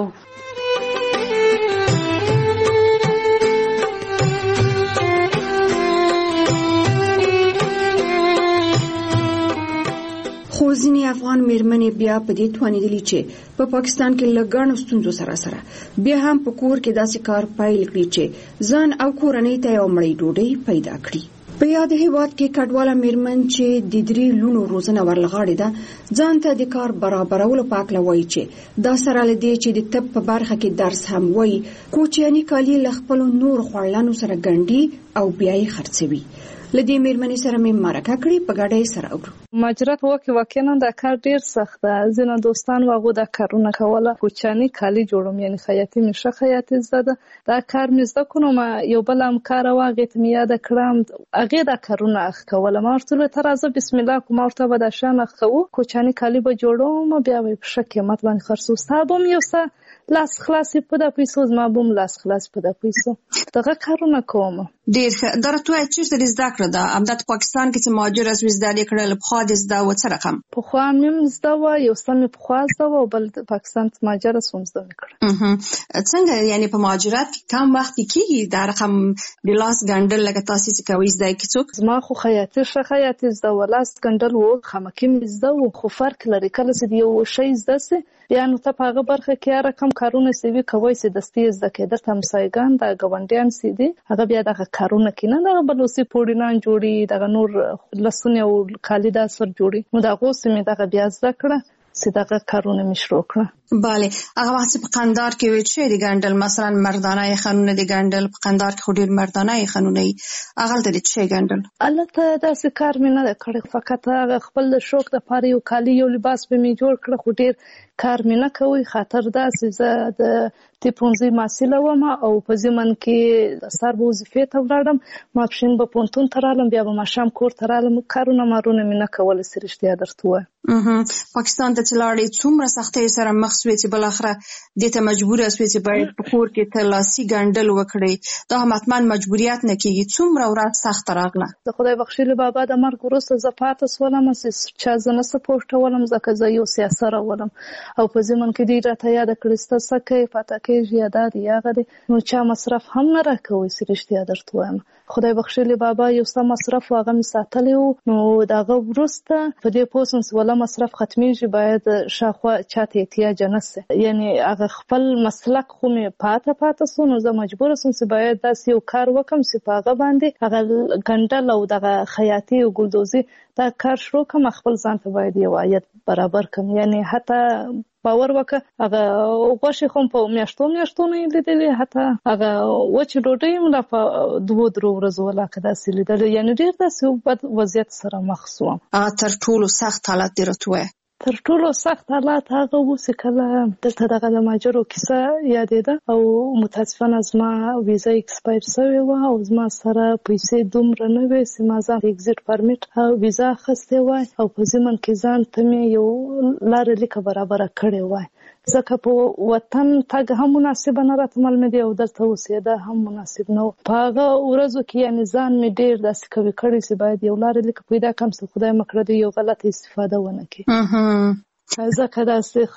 خو ځینې افغان میرمنې بیا په دې توانېدلي چې په پاکستان کې له ګڼو ستونزو سره سره بیا هم په کور کې داسې کار پیل کړي چې ځان او کورنۍ ته یو مړۍ ډوډۍ پیدا کړي. په یاد هیواد کې کډواله میرمن چې د درې لونو روزنه ورلغاړې ده ځان ته د کار برابرولو په هکله وایي چې دا سره له دې چې د طب په برخه کې درس هم وایي کوچیاني کالي له خپلو نورو خوړلانو سره ګنډي او بیا یې خرڅوي. لدی میرمنې سره مې مرکه کړې په ګډه سره اورو. مهاجرت وکي واقعا دا کار ډیر سخت ده. ځینې دوستان واغو دا کارونه کوله، کوچاني کالي جوړوم یعنی خیاطي مشه خیاطي زده دا کار مې زده کوم. یو بل هم کار واغې ته مې یاد کړم هغه دا کارونه اخ کوله. ما ورته تر ازه بسم الله کوم ورته به دا شان اخ کوو کوچاني کالي به جوړوم بیا به په شکه مطلب خرڅو ستابم یو څه لاس خلاصي په د پیسو زما بوم لاس خلاص په د پیسو دغه کارونه کوم. ډیر درته چې د زده کړه ده امداد پاکستان کې چې مهاجر از زده کړل په خو د زده و څه رقم په خو مم زده و یو سم په خو زده و بل پاکستان ته مهاجر سوم زده کړ. څنګه یعنی په مهاجرت کم وخت کې دا رقم د لاس ګندل لکه تاسو چې کوي زده کیڅوک زما خو خیاطي شه خیاطي زده و لاس ګندل و خمکیم زده و خو فرق لري کله چې یو شی زده سي بیا نو ته په هغه برخه کې رقم کارونه سوي کوي چې دستي زده کېدل تم سایګان د غونډیان سي دي هغه بیا د کارونه کینه د بلوسي پوډینان جوړي د نور لسونه او کالی د سر جوړي نو دا غوسه می دغه بیا زده کړه چې دغه کارونه مشروع کړه. بله هغه وخت په قندار کې وی چې د ګندل مثلا مردانه قانون د ګندل په قندار کې خو ډیر مردانه قانون ای هغه د چې ګندل البته داسې کار مې نه کړ فقط هغه خپل شوق د پاره یو کالی یو لباس به می جوړ کړ خو ډیر کار مې نه کوي خاطر داسې زه د تیپونزي ماسیله وم او په زمن کې د سر وظیفې ته ولاړم ماپښین به پونتون ترالم بیا به ماشام کور ترالم کارونه مارونه مې نه کول سرشتیا درته وای. پاکستان ته چلاړې څومره سختۍ سره مخ شوې چې بل اخره د ته مجبور اوسې چې باید په کور کې تلاسي ګندل وکړي دا حتمان مجبوریت نه کیږي څومره ورځ سخت راغله. د خدای بخښلي بابا د مرګ وروسته زپات سولم چې چا زنه سپورټ ولم ځکه زه یو سیاست راولم او په زمن کې دی راته یاد کړسته سکه پاته کې یاد یا غدي نو چا مصرف هم نه راکوي سرشتیا درته وایم. خدای بخښلي بابا یو څه مصرف واغه می ساتلی نو داغه ورسته په دې پوسنس ولا مصرف ختميږي باید شاخوا چاته احتیاج نه سي یعنی هغه خپل مسلک خو می پاته پاته سونو زه مجبور سم چې باید داسې یو کار وکم چې پاغه باندې هغه ګندل او دغه خیاطي او ګلدوزي دا کار شروع کوم خپل ځان ته باید یو عاید برابر کوم یعنی حتی باور وکړه هغه غوښه خو په میاشتو میاشتو نه لیدلې حتی هغه وچ ډوډۍ مولا په دوه درو ورځو ولا کدا سې لیدل یعنی ډیر داسې بد وضعیت سره مخ شوم. هغه تر ټولو سخت حالت دی راته تر ټولو سخت حالات هغه و چې کله دلته دغه د ماجرو کیسه یادېده او متاسفانه زما ویزا ایکسپایر شوې وه او زما سره پیسې دومره نه وې چې ما ځان اگزیټ پرمیټ او ویزا اخیستې وای او په ضمن کې ځان ته مې یو لارې لیکه برابره کړې وای ځکه په وطن تګ هم مناسب نه راته معلومه دی او دلته اوسېده هم مناسب نه و. په هغه ورځو کې یعنې ځان مې ډېر داسې قوي کړی چې باید یو لارې لیکه پیدا کړم چې خدای مه کړه د یو غلطه استفاده ونه کړي. ځکه داسې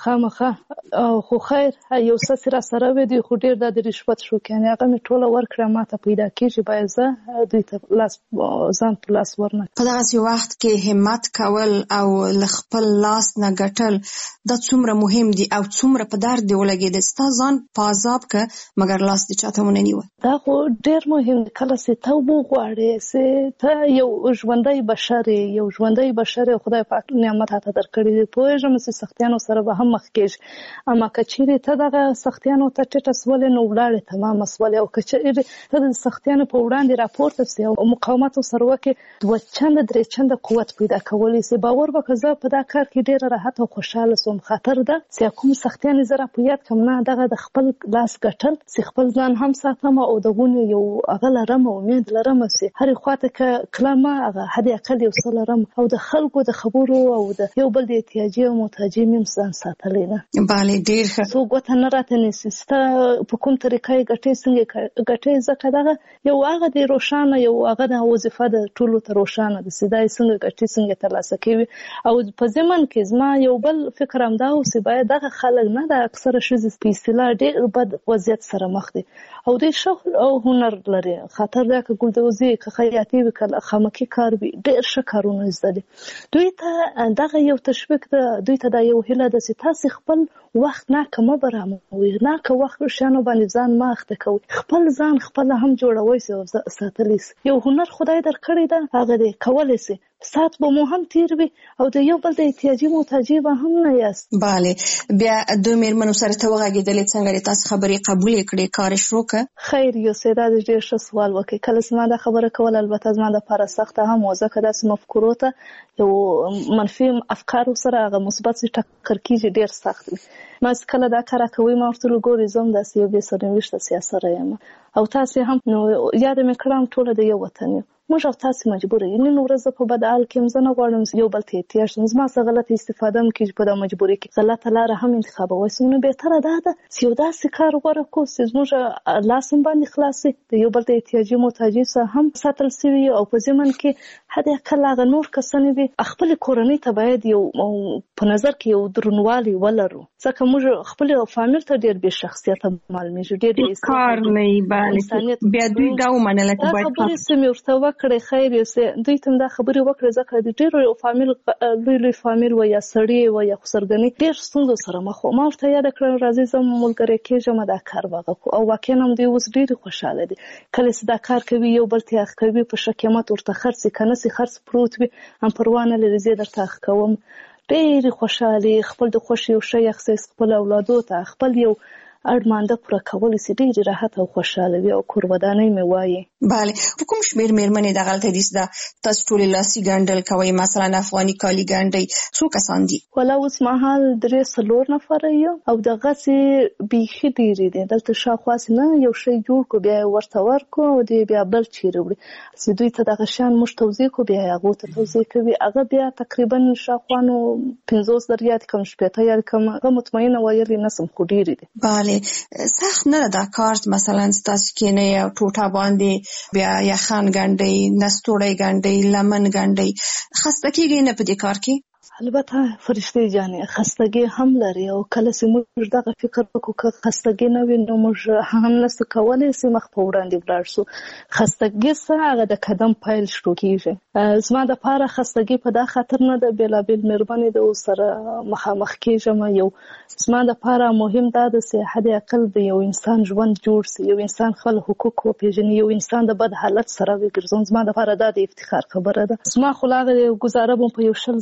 خامخا خو خیر یو څه چې راسره وی دی خو ډېر د رشوت شو یعنې هغه مې ټوله ورکړه ماته پیدا کېږي باید زه دوی ته لاس ځان په لاس ورنه. په دغسې وخت کې همت کول او له خپل لاس نه ګټل دا څومره مهم دي او څومره په درد دې ولګېده ستا ځان په عذاب که مګر لاس دې چاته ونه نیوه. دا خو ډېر مهم دی کله چې ته وغواړې چې ته یو ژوندی بشر یې یو ژوندی بشر یې خدای پاک نعمت راته درکړی دی پوهېږم چې سختیانو سره به هم مخ کېږي اما که چیرې ته دغه سختیانو ته ټیټه سولې نو ولاړې تمامه سولې او که چیرې ته د سختیانو په وړاندې راپورته سې او مقاومت ورسره وکړې دوه چنده درې چنده قوت پیدا کولی سې باور وکړه زه په دا کار کې ډېره راحت او خوشحاله سوم. خاطر ده چې کوم سختیانې زه را په یاد کړم نه دغه د خپل لاس ګټل چې خپل ځان هم ساتم او د غونې یو هغه لرم امید لرم چې هرې خواته که کلمه هغه حد اقل یو څه لرم او د خلکو د خبرو او د یو بل د احتیاجي او محتاجي مې ځان ساتلی ده. بله ډېر ښه. څوک ګوته نه راته نیسي ستا په کوم طریقه یې ګټې څنګه ګټې ځکه دغه یو هغه دی روښانه یو هغه د وظیفه د ټولو ته روښانه ده چې دا یې څنګه ګټې څنګه ترلاسه کوي او په ضمن کې زما یو بل فکر همدا و چې باید دغه خلک نه د اکثره ښځې په اصطلاح ډېر بد وضعیت سره مخ دي او دوی ښه او هنر لري خاطر دا که ګلدوزي که خیاطي وي که خامکي کار وي ډېر ښه کارونه زده دي. دوی ته دغه یو تشویق ده دوی ته دا یو هیله ده چې تاسې خپل وخت ناکه مه برابروئ ناکه وخت شیانو باندې ځان مه اخته کوئ خپل ځان خپله هم جوړوئ سي او ساتلی سي. یو هنر خدای درکړی ده هغه دی کولی سي ساعت به مو هم تیر وي او د یو بل د احتیاجي محتاجي به هم نه یاست. بله بیا دوی مېرمنو سره ته وغږېدلې څنګه دې تاسې خبرې قبولې کړې کار یې شروع کړه؟ خیر یو سیدا د ډېر ښه سوال وکړې کله چې ما دا خبره کول البته زما دپاره سخته هم وه ځکه داسې مفکورو ته یو منفي افکارو سره هغه مثبت چې ټکر کېږي ډېر سخت وي. ما چې کله دا کار کوئ ما ورته ګورې زه هم داسې یو بې سرنوشته سیاسره یم او تاسې هم نو یاده مې کړم ټوله د یو وطن یو موږ او تاسې مجبوره یو نن ورځ په بد حال کې هم زه نه غواړم یو بل ته احتیاج شم زما څه غلطه استفاده هم کېږي په دا مجبورۍ کې غلطه لاره هم انتخابوی سي نو بهتره دا ده چې یو داسې کار غوره کړو چې زموږ لاس هم باندې خلاص وي د یو بل د احتیاجي محتاجي څخه هم ساتل سوي او په ضمن کې حد اقل هغه نور کسان وي خپلې کورنۍ ته باید یو په نظر کې یو درنوالی ولرو ځکه موږ خپل فامیل ته ډېر بې شخصیته معلومیږي ډېر کار نه وي بله بیا دوی دا ومنله چې باید خبرې څه مې ورته وکړې خیر یو څه دوی ته هم دا خبرې وکړې ځکه د ډېرو فامیل لوی لوی فامیل و یا سړي و یا خسرګنۍ ډېر ستونزو سره مخ وو ما ورته یاده کړم راځئ زه ملګری کېږم دا کار به وکړو او واقعا هم دوی اوس ډېرې خوشحاله دي کله چې دا کار کوي یو بل ته اخ کوي په ښه قیمت ورته خرڅ که نه سي خرڅ پروت وي هم پروا نه لري زه درته اخ کوم ډېرې خوشحالې خپل د خوښ یو شی اخیستی خپل اولادو ته خپل یو اړمانده پوره کولی سي ډېرې راحت او خوشحاله وي او کور ودانۍ مې وایي. بله په کوم شمېر مېرمنې دغلته دي چې دا تاسو ټولې لاسي ګنډل کوئ مثلا افغاني کالي ګنډئ څو کسان دي؟ والا اوس مهال درې څلور نفره یو او دغسې بیخي ډېرې دي دلته شاوخوا نه یو شی جوړ کړو بیا یې ورته ورکړو او دی بیا بل چیرې وړي چې دوی ته دغه شیان موږ توضیح کړو بیا یې هغو ته توضیح کوي هغه بیا تقریبا شاوخوا نو پنځوس در یاد کړم شپېته یاد کړم هغه مطمئنه ویلې نه سم خو ډېرې دي. بله سخت نه ده دا کار مثلا ستاسو کېنئ او ټوټه باندې بیا یخن ګنډئ نستوړی ګنډئ لمن ګنډئ خسته کېږئ نه په دې کار کې؟ البته فرشتې جانې خستګي هم لري او کله چې موږ دغه فکر وکړو که خستګي نه وي نو موږ هم نسو کولی چې مخ په وړاندې ولاړ شو. خستګي څه هغه د قدم پیل شروع کېږي زما دپاره خستګي په دا خاطر نه ده بېلابېل مېرمنې د ورسره مخامخ کېږم یو زما دپاره مهم دا ده چې حد اقل د یو انسان ژوند جوړ سي یو انسان خپل حقوق وپېژني یو انسان د بد حالت سره وګرځوم زما دپاره دا د افتخار خبره ده. زما خو لا هغه ګزاره به په یو شل زره لس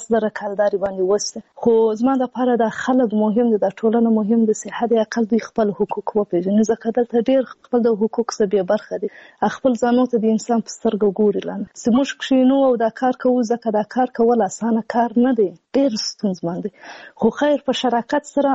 زره کلداري باندې وسته. خو زما دپاره د خلک مهم دي، د ټولنه مهم دي چې حد اقل دوی خپل حقوق وپېژني، ځکه دلته ډېر خپل د حقوق څخه بې برخه دي. خپل ځانو ته د انسان په سترګو ګوري لانه چې موږ کښېنو او دا کار کوو، ځکه دا کار کول اسانه کار نه دی، ډېر ستونزمن دی. خو خیر په شراکت سره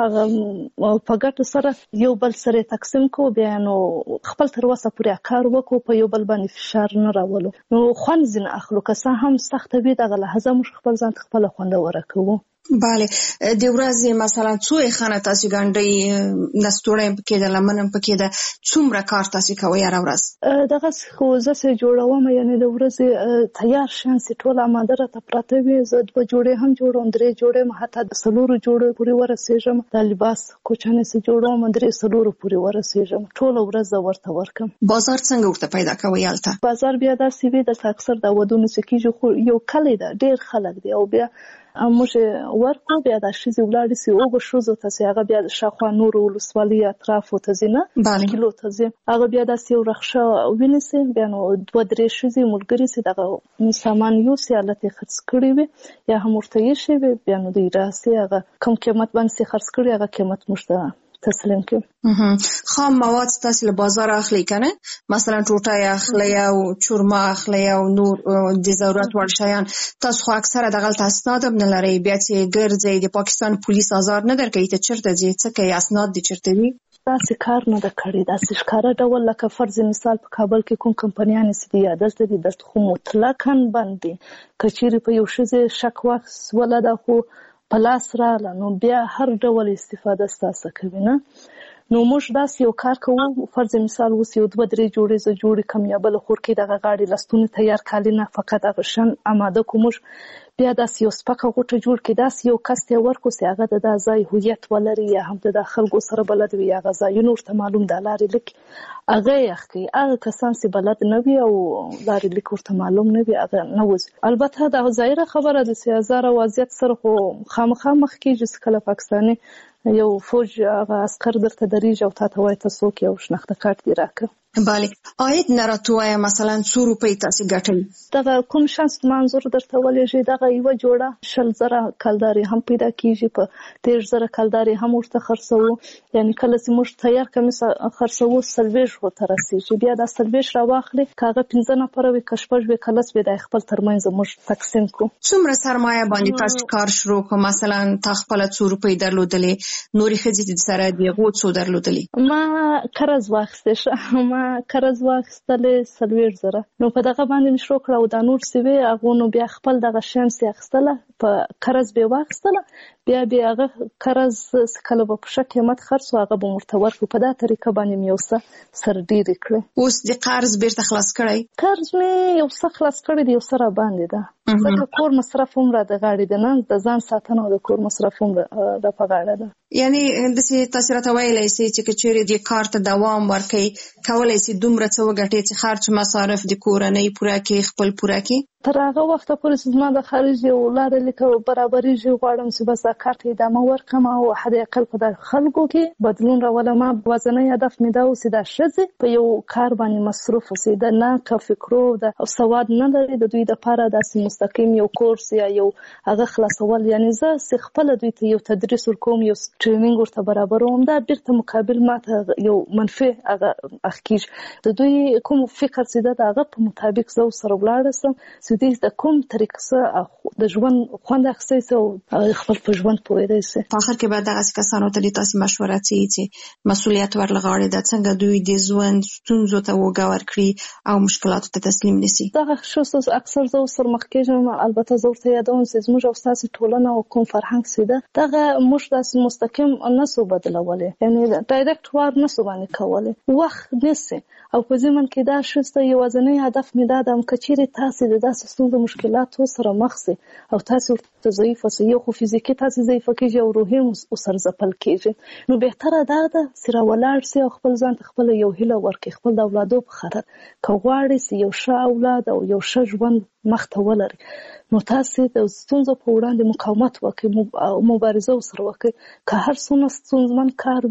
په ګټو سره یو بل سره تقسیم کو، بیا نو خپل تر وسه پورې کار وکړو، په یو بل باندې فشار نه راولو، نو خوند ځینې اخلو. که څه هم سخته وي دغه لحظه موږ خپل ځان ته خپله خوندوره کوو. بله، د ورځې مثلا څو خانه تاسو ګنډي نستوړی پکې ده، لمنم پکې ده، څومره کار تاسو کوئ هره ورځ؟ دغه خو زه چې جوړوم، یعنی د ورځې تیار شیان چې ټوله اماده راته پراته وي، زه دوه جوړې هم جوړوم، درې جوړې، حتی د څلورو جوړو پورې ورسېږم. د لباس کوچنۍ چې جوړوم درې څلورو پورې ورسېږم، ټوله ورځ زه ورته ورکم. بازار څنګه ورته پیدا کوئ هلته؟ بازار بیا داسې وي، دلته اکثر د ودونو چې کېږي، خو یو کلی ده، ډېر خلک دی، او بیا موږ ورکو، بیا د ښځې ولاړې سي اوږو ښځو ته چې هغه بیا د شاوخوا نورو ولسوالۍ اطرافو ته ځي، نه کیلو ته ځي، هغه بیا داسې یو رخشه ونیسي، بیا نو دوه درې ښځې ملګري سي دغه سامان یوسي، هلته یې خرڅ کړي وي یا هم ورته ایښي وي، بیا نو دوی راسي، هغه کوم قیمت باندې چې خرڅ کړي هغه قیمت موږ ته تسلیم کړي. خام مواد تاسو له بازار اخلي کنه؟ مثلا ټوټه اخلي او چورما اخلي او نور د ضرورت وړ شیان، تاسو خو اکثره دغه اسناد هم نه لرئ، بیا چې ګرځي د پاکستان پولیس آزار نه درکوي ته چیرته ځي، څه کوي، اسناد دي چیرته وي؟ داسې کار نه ده کړی، داسې ښکاره ډول لکه فرض مثال په کابل کې کوم کمپنیانې چې دي یا دلته دي، دلته خو مطلقاً بند دي. که چیرې په یو ښځې شک واخیستله ده خو په لاس راغله، نو بیا هر ډول استفاده ستاسو کوي، نه؟ نو موږ داسې یو کار کوو، فرض مثال اوس یو دوه درې جوړې زه جوړې کم یا بله خور کې دغه غاړې لستونې تیار کالي نه، فقط هغه شن اماده کو، موږ بیا داسې یو سپکه غوټه جوړ کړي، داسې یو کس ته یې ورکړو چې هغه د دا ځای هویت ولري یا هم د دا خلکو سره بلد وي، هغه ځایونه ورته معلوم د لارې لیک هغه یې یخ کوي. هغه کسان چې بلد نه وي او لارې لیک ورته معلوم نه وي هغه نه وځي. البته دا ظاهره خبره ده چې هزاره وضعیت سره خو خامخا مخ کېږي چې کله پاکستاني یو فوج هغه عسکر درته درېږي او تا ته وایي ته څوک یې او شناخته کارت دې راکړه. بله، عاید نه راته وایه مثلا څو روپۍ تاسې ګټئ؟ دغه کوم شانس منظور درته ولېږي، دغه یوه جوړه شل زره کلدارې هم پیدا کېږي، په دېرش زره کلدارې هم ورته خرڅوو، یعنې کله چې موږ تیار کمیس خرڅوو څلوېښت ورته رسېږي، بیا دا څلوېښت راواخلې، که هغه پنځه نفره وي که شپږ وي که لس وي، دا یې خپل ترمنځ موږ تقسیم کړو. څومره سرمایه باندې تاسو کار شروع کړو؟ مثلا تا خپله څو روپۍ درلودلې، نورې ښځې دې سره د هغو څو درلودلې؟ ما قرض واخیستی شه، ما قرض واخیستلې څلوېښت زره، نو په دغه باندې مې شروع کړه، او دا نور چې وې هغو نو بیا خپل دغه شیان چې اخیستله په قرض به یې واخیستله، بیا بیا هغه قرض کله به په ښه قیمت خرڅ و هغه به مو ورته ورکړو. په دا طریقه باندې مې یو څه سر ډېرې کړې. اوس د قرض بیرته خلاص کړی؟ قرض مې یو څه خلاص کړی دی، یو څه راباندې ده، ځکه کور مصرف هم را د غاړې ده، نه د ځان ساتنه او د کور مصرف هم را په غاړه ده. یعنې داسې تاسې راته ویلی سئ چې که چیرې دې کار ته دوام ورکوئ، کولی سي دومره څه وګټئ چې خرچ مصارف د کورنۍ پوره کړي، خپل پوره کړي؟ تر هغه وخته پورې چې زما د خارج یو لاره لیک برابرېږي، غواړم چې بس دا کار ته ادامه ورکړم او حد اقل په د خلکو کې بدلون راولم. ورځنی هدف مې دا و چې دا ښځې په یو کار باندې مصروف اوسي، د نه که فکرو د سواد نه لري، د دوی دپاره داسې مستقیم یو کورس یا یو هغه خلاصول، یعنې زه چې خپله دوی ته یو تدریس ورکوم، یو ټرینینګ ورته برابروم، دا بیرته مقابل ما ته یو منفي هغه اخ کېږي. د دوی کوم فکر چې ده د هغه په مطابق زه ورسره ولاړه شم چې دوی د کوم طریقه څه د ژوند خوند اخیستی سي او خپل په ژوند پوهېدی سي. په آخر کې به دغسې کسانو ته د تاسې مشوره څه وي چې مسؤلیت ور له غاړې ده، څنګه دوی د ژوند ستونزو ته اوږه ورکړي او مشکلاتو ته تسلیم نسي؟ دغه ښه اکثر زه ورسره مخ کېږم. البته زه ورته یادوم چې زموږ او ستاسې ټولنه او کوم فرهنګ چې ده دغه موږ داسې مستقیم نه سو بدلولی، یعنې ډایرکټ وار نه سو باندې کولی، وخت نیسي. او په ضمن کې دا ښځه یوازینی هدف مې دا ده که چیرې تاسې د داسې ستونزو مشکلاتو سره مخ سئ او تاسې ورته ضعیفه سئ، یو خو فزیکي تاسې ضعیفه کېږي او روحي هم ورسره ځپل کېږي، نو بهتره دا ده چې راولاړ سئ او خپل ځان ته خپله یو هیله ورکړئ، خپل د اولادو په خاطر. که غواړئ چې یو ښه اولاد او یو ښه ژوند مخ ته ولرئ، نو تاسې د ستونزو په وړاندې مقاومت وکړئ او مبارزه ورسره وکړئ. که هر څومره ستونزمن کار وي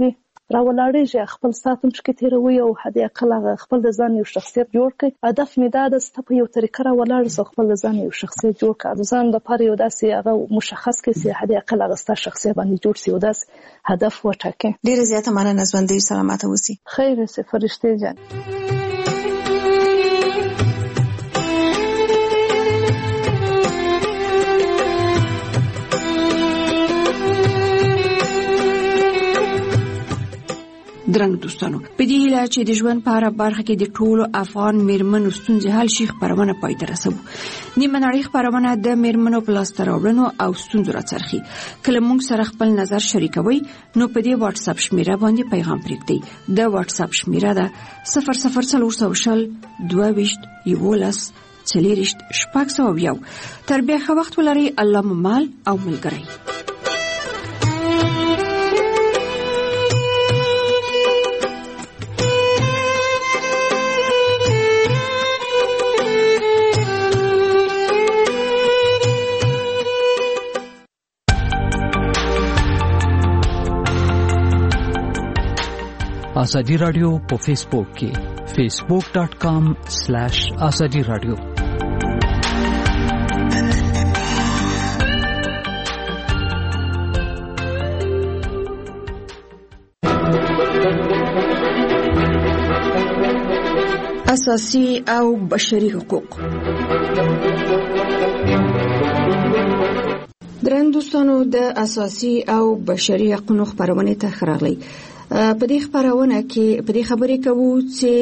راولاړېږي خپل ساتم چې تیروي او هدي اقل خپل د ځان یو شخصیت جوړ کړي. هدف مې دا د ستپ یو طریقه راولاړ سو خپل د ځان یو شخصیت جوړ کړي. د ځان د پاره یو داسې هغه مشخص کې سي هدي اقل هغه ست شخصیت باندې جوړ سي او داس هدف وټاکي. ډیره زیاته مننه ژوندۍ سلامات اوسئ. خیر سي فرشتي جان. درنګ دوستانو په دې هیله چې د ژوند په اړه برخه کې د ټولو افغان میرمنو ستونزې حل شي خبرونه پای ته رسوو. نیمه نړۍ خبرونه د میرمنو په لاس راوړنو او ستونزو راڅرخي. کله موږ سره خپل نظر شریکوي نو په دې واتس اپ شمیره باندې پیغام پرېږدئ. د واتس اپ شمیره ده صفر صفر څلور سوه شل دوه ویشت یولس څلېرویشت شپږ سوه یو. تر بیا ښه وخت ولرئ. الله مو مال او ملګری. آزادی رادیو په فیسبوک کې facebook dot com slash azadi radio. اساسي او بشري حقوق. درنګ دوستانو د اساسي او بشري حقوقو خبرونه ته خراغلي. په دې خبرونه کې په دې خبرې کوو چې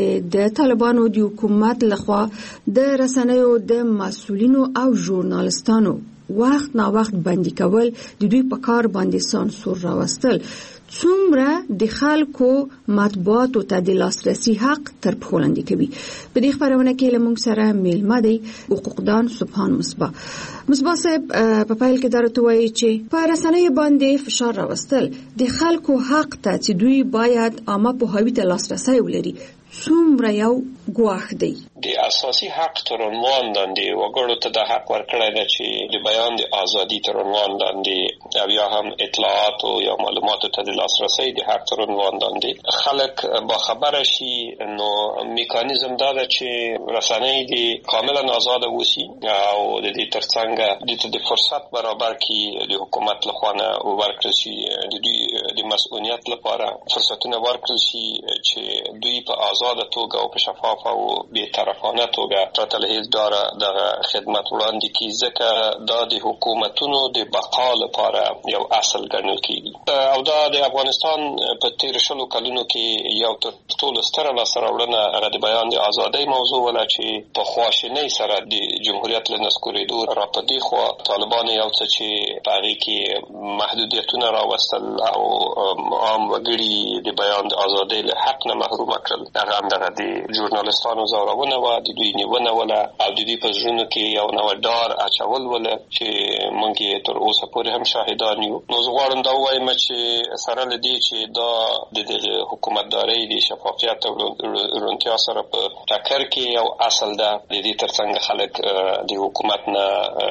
د طالبانو د حکومت لخوا د رسنیو د مسؤلینو او ژورنالستانو وخت نا وخت بندي کول د دوی په کار باندې سانسور راوستل څومره د خلکو مطبوعاتو ته د لاسرسي حق تر پښو لاندې کوي. په دې خبرونه کې له موږ سره میلمه دی حقوقدان سبحان مصباح. مصباح صاحب په پیل کې درته وایي چې په رسنیو باندې فشار راوستل د خلکو حق ته چې دوی باید عامه پوهاوي ته لاسرسي ولري څومره یو ګواښ دی. د اساسي حق تر عنوان لاندې وګړو ته د حق ورکړی دی چې د بیان د ازادي تر عنوان لاندې او یا هم اطلاعات او یا معلوماتو ته د لاسرسي د حق تر عنوان لاندې خلک با خبره شي. نو میکانیزم دا ده چې رسنۍ دي کاملا آزاد وسی او د دې ترڅنګ د دې فرصت برابر کی د حکومت لخوا نه ورکړل شي د دوی د مسؤلیت لپاره فرصتونه ورکړل شي چې دوی په آزاد توګه او په شفاف او بې طرفانه توګه ترتل هیڅ دغه خدمت وړاندې کی ځکه دا د حکومتونو د بقا لپاره یو اصل ګڼل کیږي. او دا د افغانستان په تیر شلو کلونو کې یو تر ټولو ستره لاسته راوړنه هغه د بیان د ازادۍ موضوع ولا چې په خواشینۍ سره د جمهوریت له نسکورېدو را پدې خو طالبان یو څه چې په هغې کې محدودیتونه راوستل او عام وګړي د بیان د ازادۍ له حق نه محروم کړل. هغه هم دغه د ژورنالستانو ځورونه وه، د دوی نیونه وله او د دوی په زړونو کې یو نوی ډار اچول وله چې موږ یې تر اوسه پورې هم شاهدان یو. نو زه غواړم دا ووایم چې سره له دې چې دا د دغه حکومتدارۍ د شفافیت او روڼتیا سره په ټکر کې یو اصل ده. د دې ترڅنګ خلک د حکومت نه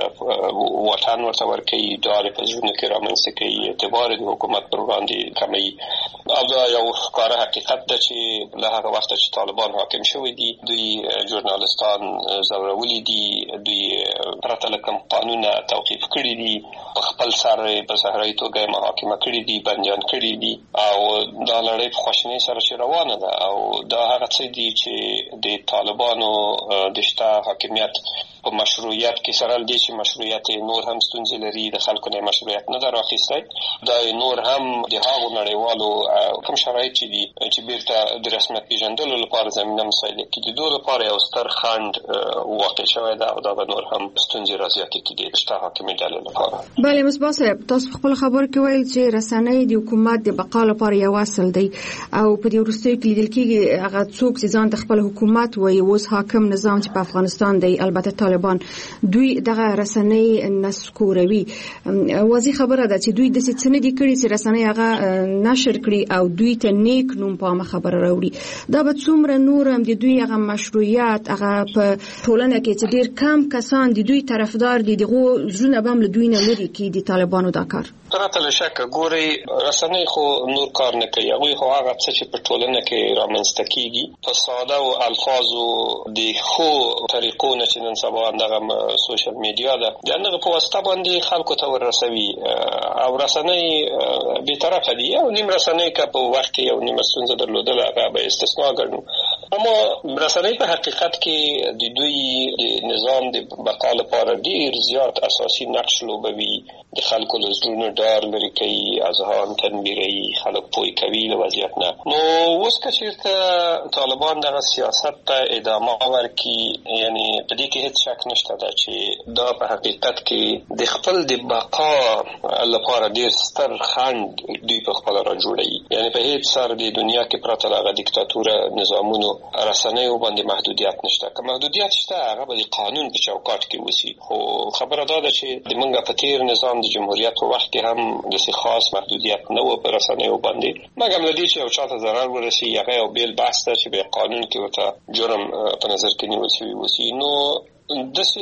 وطن ورته ورکوي، ډار په زړونو کې رامنځته کوي، اعتبار د حکومت پر وړاندې کموي. او دا یو ښکاره حقیقت ده چې له هغه وخته چې طالبان حاکم شوي دي دوی ژورنالستان ځورولي دي، دوی پرته له کوم قانونه توقیف کړي دي، په خپل سر په صحرایي توګه محاکمه کړي دي، بندیان کړي دي او دا لړۍ په خواشینۍ سره چې روانه ده. او دا هغه څه دي چې د طالبانو د شته حاکمیت په مشروعیت کې سره دي چې مشروعیت نور هم ستونزې لري، د خلکو نه مشروعیت نه در اخیستی. دا نور هم د هغو نړیوالو کوم شرایط چې دي چې بیرته د رسمیت پیژندلو لپاره زمینه مساعده کړي د دوی لپاره یو ستر خنډ واقع شوی ده او دا به نور هم ستونزې رازیاتې کړي د شته حاکمې ډلې لپاره. بله مصباح صاحب، تاسو خپل خبر کې ویل چې رسنۍ د حکومت د بقا لپاره یو اصل دی او په دې وروستیو کې لیدل کېږي هغه څوک چې ځان د خپل حکومت وایي اوس حاکم نظام چې په افغانستان دی، البته طالبان، دوی دغه رسنۍ نسکوروي. واضح خبره ده چې دوی د څه نه دي کړي چې رسنۍ هغه نشر کړي او دوی ته نیک نوم په عامه خبره راوړي. دا به څومره نور هم د دوی هغه مشروعیت هغه په ټولنه کې چې ډېر کم کسان د دوی طرفدار دي دغه زړونه به هم له دوی نه لري کې د طالبانو دا کار؟ پرته له شکه ګوري رسنۍ خو نور کار نه کوي، هغوی خو هغه څه چې په ټولنه کې رامنځته کېږي په ساده او الفاظو د ښو طریقو نه چې نن سبا دغه سوشل میډیا ده د هغه په واسطه باندې خلکو ته ورسوي او رسنۍ بیطرفه دي او نیم رسنۍ که په وخت کې یو نیمه ستونزه درلودله هغه به استثنا ګڼو، اما رسنۍ په حقیقت کې د دوی د نظام د بقا لپاره ډیر زیات اساسي نقش لوبوي، د خلکو له زړونو ډار لرې کوي، اذهان تنبیروي، خلک پوه کوي له وضعیت نه. نو اوس که چېرته طالبان دغه سیاست ته ادامه ورکړي، یعنی په دې کې هیڅ شک نشته ده چې دا په حقیقت کې د خپل د بقا لپاره ډیر ستر خنډ دوی په خپله را جوړوي. یعنی په هیڅ سر د دنیا کې پرته له هغه دیکتاتوره نظامونو رسنیو باندې محدودیت نشته. که محدودیت شته هغه به د قانون په چوکاټ کې وسی، خو خبره دا ده چې د موږ په تیر نظام د جمهوریت په وخت کې هم داسې خاص محدودیت نه و په رسنیو باندې، مګر له دې چې یو چاته ضرر ورسي هغه یو بیل بحث ده چې به قانون کې ورته جرم په نظر کې نیول شوی وسی. نو داسې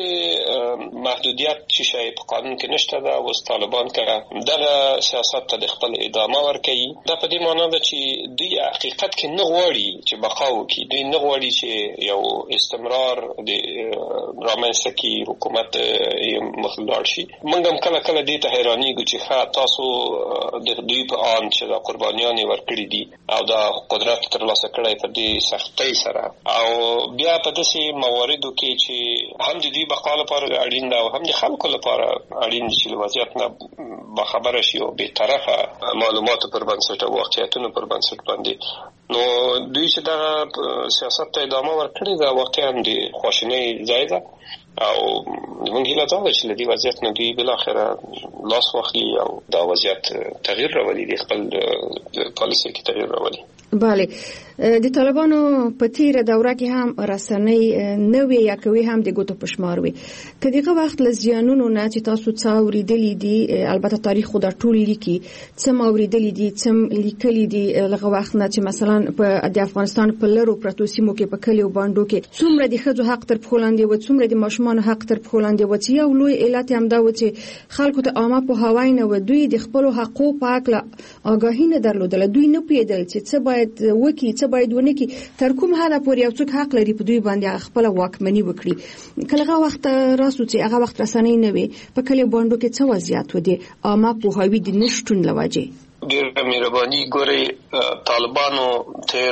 محدودیت چې شی په قانون کې نشته ده. اوس طالبان که دغه سیاست ته د خپل ادامه ورکوي، دا په دې معنا ده چې دوی حقیقت کې نه غواړي چې بقا وکړي، دوی نه غواړي چې یو استمرار د رامنځته کړي، حکومت یې مخ لاړ شي. موږ هم کله کله دې ته حیرانېږو چې ښه تاسو د دوی په آن چې دا قربانیان یې ورکړي دي او دا قدرت ترلاسه کړی په دې سختۍ سره، او بیا په داسې مواردو کې چې هم د دوی بقا لپاره اړین ده او هم د خلکو لپاره اړین دي چې له وضعیت نه باخبره شي او بېطرفه معلوماتو پر بنسټ او واقعیتونو پر بنسټ باندې. نو دوی چې دغه سیاست ته ادامه ورکړې ده واقعا د خواشینۍ ځای ده او موږ هیله دا ده چې له دې وضعیت نه دوی بالاخره لاس واخلي او دا وضعیت تغییر راولي، د خپل پالیسۍ کې تغییر راولي. بله، د طالبانو په تیره دوره کې هم رسنۍ نوې یا کوي هم د ګوتو په شمار وي. که دغه وخت له زیانونو نه چې تاسو څه اورېدلي دي، البته تاریخ خو دا ټول لیکي، څه ما اورېدلي دي، څه لیکلي دي لغه وخت نه چې مثلا په د افغانستان په لرو پرتو سیمو کې په کلیو باندې کې څومره د ښځو حق تر پښو لاندې و، څومره د ماشومانو حق تر پښو لاندې و، چې یو لوی علت هم دا و چې خلکو ته عامه پوهاوی نه و، دوی د خپلو حقوقو په هکله آګاهي نه درلودله، دوی نه پوهېدل چې څه باید وکړي څه باید ونه کړي، تر کوم حده پورې یو څوک حق لري په دوی باندې خپله واکمني وکړي. که هغه وخت راسو چې هغه وخت رسنۍ نه وي، په کلیو باندې کې څه وضعیت و د عامه پوهاوي د نشتون له وجې؟ ډېر مهرباني. ګورئ، طالبانو تیر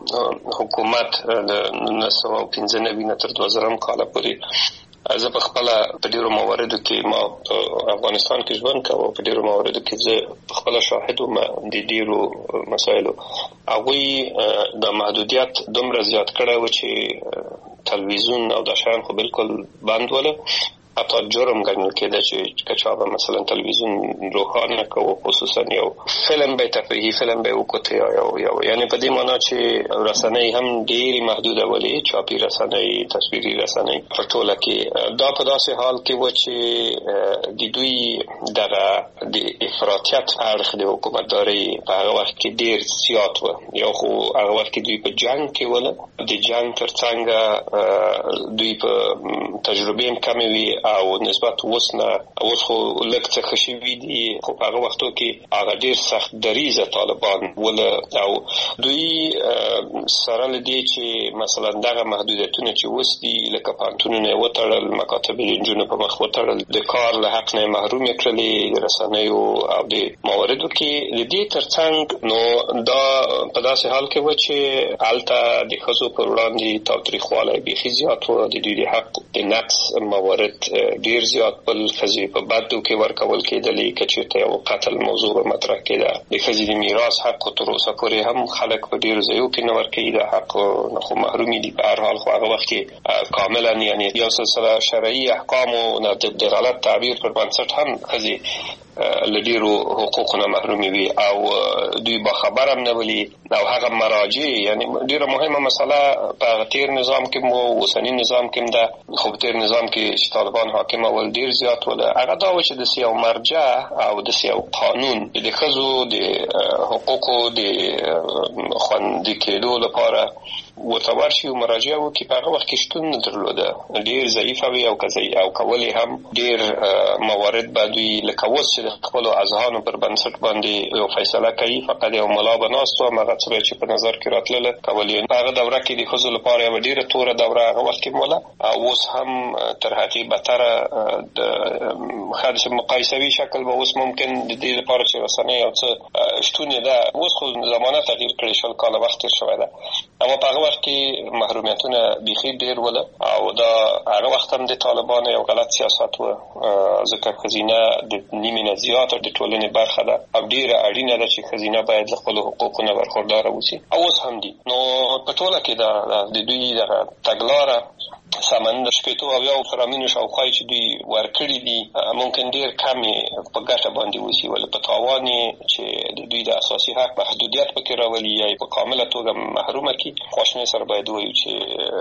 حکومت د نولس سوه پنځه نوي نه تر دوه زرم کاله پورې زه په خپله په ډېرو مواردو کې ما په افغانستان کې ژوند کوم، په ډېرو مواردو کې زه په خپله شاهد وم د ډېرو مسایلو. هغوی د محدودیت دومره زیات کړی و چې تلویزیون او دا شیان خو بالکل بند وله، حتی جرم ګڼل کېده چې که چا به مثلا تلویزیون روښانه کوو، خصوصا یو فلم به تفریحي فلم به وکوتې یو یو یعنی په دې معنا چې رسنۍ هم ډېرې محدوده ولې، چاپي رسنۍ، تصویري رسنۍ په ټوله کې. دا په داسې حال کې و چې د دوی دغه د افراطیت اړخ د حکومتدارۍ په هغه وخت کې ډېر زیات و. یو خو هغه وخت کې دوی په جنګ کې وله، د جنګ ترڅنګ دوی په تجربې هم کمې وي او نسبت اوس نه اوس خو لږ څه ښه شوي دي، خو په هغه وختو کې هغه ډېر سخت دریځه طالبان وله او دوی سره له دې چې مثلا دغه محدودیتونه چې اوس دي لکه پوهنتونونه یې وتړل، مکاتب د نجونو په مخ وتړل، د کار له حق نه یې محروم یې کړلې، د رسنیو او د مواردو کې. د دې ترڅنګ نو دا په داسې حال کې و چې هلته د ښځو پر وړاندې تاوتریخوالی بیخي زیات و، د دوی د حق د نقص موارد ډیر زیات بل ښځې په بدو کې ورکول کېدلې. که چېرته یو قتل موضوع به مطرح کېده، د ښځې د میراث حق تر اوسه پورې هم خلک په ډېرو ځایو کې نه ورکوي، د حق نه خو محرومي دي. په هر حال خو هغه وخت کې کاملا یعنې یو سلسله شرعي احکامو نه د غلط تعبیر پر بنسټ هم ښځې له ډېرو حقوقو نه محرومې وي او دوی باخبره هم نه ولي. او هغه مراجع یعنې ډېره مهمه مسله په هغه تېر نظام کې مو اوسني نظام کې هم ده، خو په تېر نظام کې چې طالبان حاکم اول ډېر زیات وله، هغه دا و چې داسې یو مرجع او داسې یو قانون د ښځو د حقوقو د خوندي کېدو لپاره ورته ورشي او مراجعه وکړي په هغه وخت کې شتون نه درلوده، ډیر ضعیف وي او کزي او کولې هم ډیر موارد باندې لکه اوس چې د خپل اذهانو پر بنسټ باندې یو فیصله کوي، فقط یو ملا بناستو هغه څه چې په نظر کې راتلل کولې هغه دوره کې د خزل لپاره یو ډیره توره دوره هغه وخت کې مولا او اوس هم تر هغه بتره د خاص مقایسوي شکل به اوس ممکن د دې لپاره چې رسنۍ او څه شتون ده اوس خو زمانه تغییر کړی شو، کال وخت شوی ده، اما په هغه وخت کې محرومیتونه بيخي ډیر ول او دا هغه وخت هم د طالبانو یو غلط سیاست و، ځکه خزینه د نیمه نه زیات د ټولنې برخه ده او ډیره اړینه ده چې خزینه باید له خپل حقوقونو برخوردار اوسي. اوس هم دي نو په ټوله کې دا د دوی د تګلاره سامان د شپېتو او یو فرامینو شاوخوا چې دوی ورکړي دي ممکن ډیر کمی په ګټه باندې وسی ول په تاوان چې د دوی د اساسي حق محدودیت پکې راولي یا په کامله توګه محرومه کی خوشنه سره باید وایي چې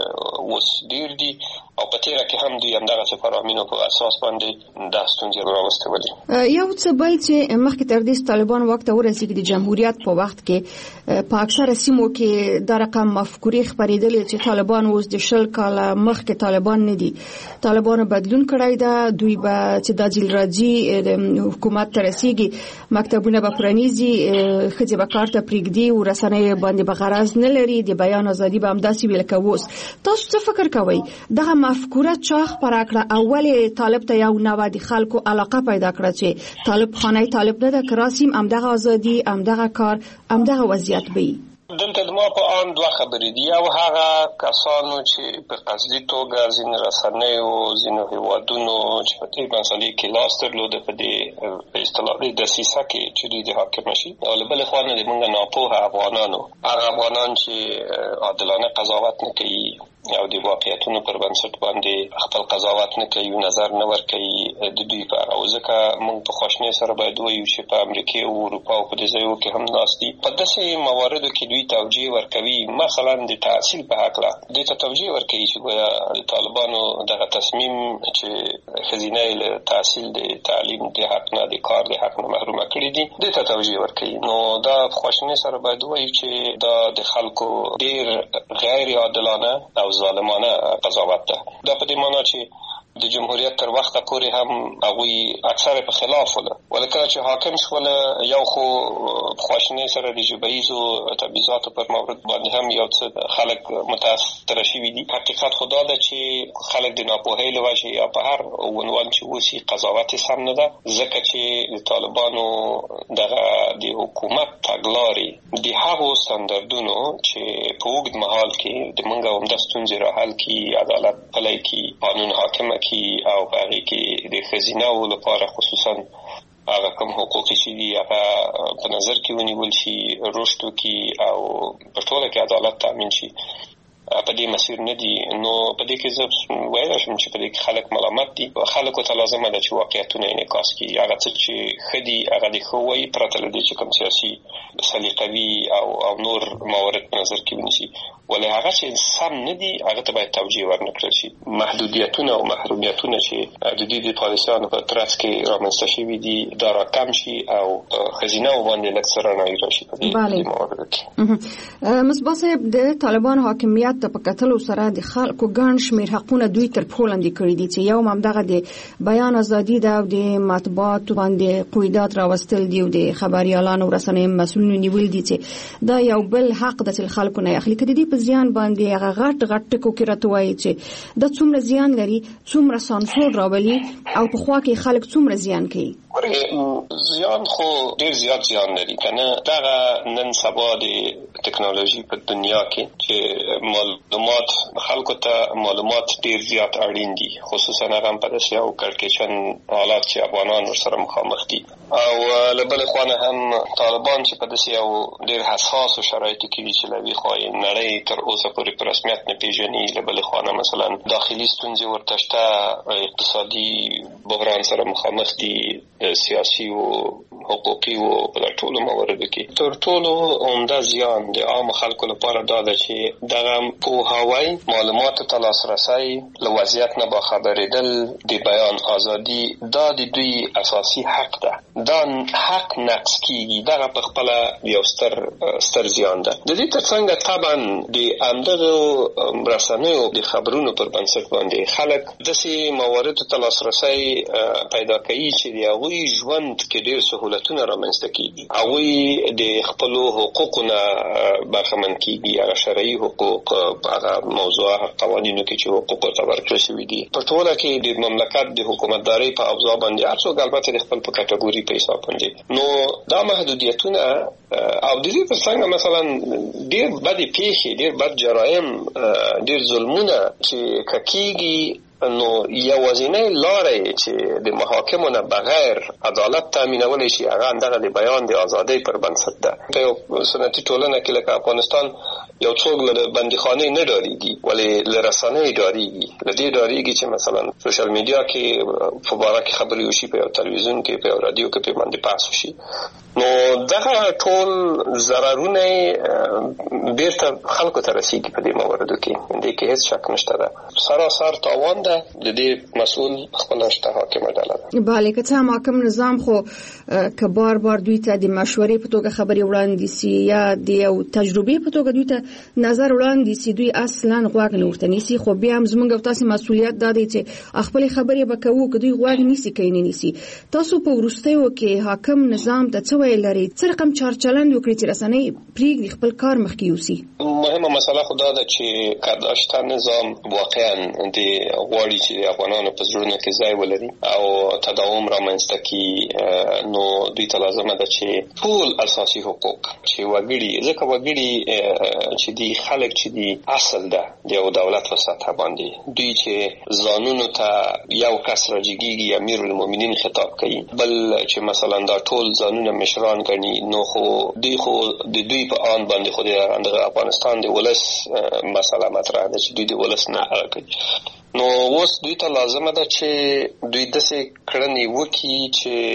اوس ډیر دي او په تیره کې هم دوی همدغه فرامینو په اساس باندې د ستونزې راوستولې. یو څه بل چې مخکې تر دې طالبان وخت ورسېږي د جمهوریت په وخت کې په اکثره سیمو کې د رقم مفکورې خبرېدلې چې طالبان اوس د شل کال مخ کې طالبان نه دي، طالبانو بدلون کړی دا، دوی به چې د ځل راځي حکومت ته رسیږي مکتبونه به پرانیزي، ښځې به کار ته پرېږدي او رسنۍ باندې به غرض نه لري، د بیان ازادي به همداسې وي لکه اوس. تاسو څه فکر کوئ دغه مفکوره چا خپره کړه او ولې طالب ته یو نوع د خلکو علاقه پیدا کړه چې طالب خانه طالب نه ده که راسیم همدغه ازادي همدغه کار همدغه وضعیت وي؟ دلته د ما په ان دوه خبرې دي، او هغه کسانو چې په قصدي توګه ځین رسنیو ځینو هیوادونو چې په دې مسلې کې لاس درلود په دې په اصطلاح د سیسه کې چې دوی د حاکم شي او له بل خوا نه د موږ ناپوهه افغانانو هغه افغانان چې عادلانه قضاوت نه کوي او د واقعیتونو پر بنسټ باندې خپل قضاوت نه کوي، نظر نه ورکوي د دوی په اړه. ځکه موږ په خوشنه سره باید وایو چې په امریکا او اروپا او په دې ځایو کې هم ناشتي په داسې مواردو کې دوی توجیه ورکوي، مثلا د تحصیل په حق لا د توجیه ورکوي چې د طالبانو دغه تصمیم چې خزینه له تحصیل د تعلیم د حق نه د کار د حق نه محروم کړي دي د توجیه ورکوي. نو دا خوشنه سره باید وایو چې دا د خلکو ډیر غیر عادلانه او ظالمانه قضاوت ده. دا په دې معنی چې د جمهوریت تر وخته پورې هم هغه اکثره په خلاف وله، ولکه چې حاکم شول یو خو خواشنی سره د جبهیزو تبعیضاتو پر مورد باندې هم یو څه خلک متاثر شوي دي. حقیقت خدا ده چې خلک د ناپوهۍ له وجې یا په هر عنوان چې وسی قضاوت سم نه ده، ځکه چې د طالبانو دغه د حکومت تګلارې د هغو ستاندردونو چې په اوږد مهال کې د منګه عمده ستونزې را حل کړي، عدالت پلی کړي، قانون حاکم کی او هغه کې د خزینه او لپاره خصوصا هغه کوم حقوق چې دي هغه په نظر کې ونیول شي، رشد کی او په ټوله کې عدالت تامین شي. په دې مسیر نه دي. نو په دې کې زه وایم چې په دې کې خلک ملامت دي، خلکو ته لازمه ده چې واقعیتونه انعکاس کړي، هغه څه چې خدي هغه د خوي پرته لدی چې کوم سیاسي سلیقوي او او نور موارد په نظر کې ونیسي، ولې هغه چې سم نه دي هغه ته باید توجیه ورنکړل شي. محدودیتونه او محرومیتونه چې د دې د پالیسیانو په ترڅ کې رامنځته شوي دي دا راکم شي او خزینه باندې لکثره نه راشي په دې موارد کې. مصباح صاحب، د طالبان حاکمیت د پکتلو سره د خلکو ګڼ شمیر حقونه دوی تر پښو لاندې کړي دي چې یو همدغه د بیان ازادي ده او د مطبوعات باندې قیودات راوستل دي او د خبريالانو او رسنیو مسؤلینو نیول دي چې دا یو بل حق د خلکو نه اخلي. کدي په ځان باندې هغه غټ غټ ټکو کې راټوي چې د څومره زیان لري، څومره سانسور راولي او په خوا کې خلک څومره زیان کوي. زیان خو ډیر زیات زیان لري کنه. دا نن سبا د ټکنالوژي په دنیا کې چې معلومات خلکو ته معلومات ډیر زیات اړین دي، خصوصا هغه په داسې یو کړکېچن حالات چې افغانان سره مخامخ دي او له بل خوا هم طالبان چې په داسې یو ډیر حساس شرایطو کې دي چې لوي خو نړۍ تر اوسه پورې په رسمیت نه پیژني. له بل خوا مثلا داخلي ستونزې ورته شته، اقتصادي بحران سره مخامخ دي، سیاسي او حقوقي او په ټولو مواردو کې. تر ټولو عمده زیان د عام خلکو لپاره دا ده چې دغه پوهاوی، معلوماتو ته لاسرسی، له وضعیت نه باخبرېدل، د بیان ازادي دا د دوی اساسي حق ده. دا حق نقص کیږي دا په خپل یو ستر ستر زیان ده. د دې ترڅنګ طبعا د امدغه رسنیو د خبرونو پر بنسټ باندې خلک داسې موارد ته لاسرسي پیدا کوي چې د هغوی ژوند کې ډېر سهولتونه رامنځته کیږي، هغوی د خپل حقوقونه برخمن کیږي، هغه شرعي حقوق، هغه موضوع قوانینو کې چې حقوق ته ورکړل شوي دي. په ټوله کې د مملکت د حکومتدارۍ په اوضاع باندې هر څوک البته د خپل په کټګوري په حساب باندې، نو دا محدودیتونه او د دې ترڅنګ مثلا ډېر بدې پیښې، ډېر بد جرایم، ډېر ظلمونه چې ککیږي، نو یوازینۍ لارې چې د محاکمو نه بغیر عدالت تامینولی شي هغه همدغه د بیان د ازادۍ پر بنسټ ده. په یو سنتي ټولنه کې لکه افغانستان یو څوک له بندیخانې نه ډارېږي، ولې له رسنۍ ډارېږي. له دې ډارېږي چې مثلا سوشل میډیا کې په باره کې خبرې وشي، په یو تلویزیون کې، په یو رادیو کې په باندې بحث وشي. نو دغه ټول ضررونه بیرته خلکو ته رسیږي په دې مواردو کې، دې کې هیڅ شک نشته ده. سراسر تاوان ده، د دې مسؤل خپل شته حاکمه ډله ده. بله که څه محکم نظام خو که بار بار دوی ته د مشورې په توګه خبرې وړاندې سي یا د یو تجربې په توګه دوی ته نظر وړاندې سي، دوی اصلا غوږ نه ورته نیسي. خو بیا هم زموږ او تاسې مسؤلیت دا دی چې خپل خبرې به کوو، که دوی غوږ نیسي که نه نیسي. تاسو په وروستیو کې حاکم نظام ته څه ویل لري؟ څه رقم چارچلند وکړي چې رسنۍ پرېږدي خپل کار مخکې یوسي؟ مهمه مسله خو دا ده چې که شته نظام واقعا د غواړي چې د افغانانو په زړونو کې ځای ولري او تداوم رامنځته کړي، نو دوی ته لازمه ده چې ټول اساسي حقوق چې وګړي، ځکه وګړي چې دی خلک چې دی اصل ده د یو دولت په سطح باندې، دوی چې ځانونو ته یو کس راجګیږي امیر المؤمنین خطاب کوي، بل چې مثلا دا ټول ځانونه مشران ګڼي، نو خو دوی خو د دوی په آن باندې خو د افغانستان د ولس مسله مطرح ده چې دوی د ولس نه کوي. نو اوس دوی ته لازمه ده چې دوی داسې کړنې وکړي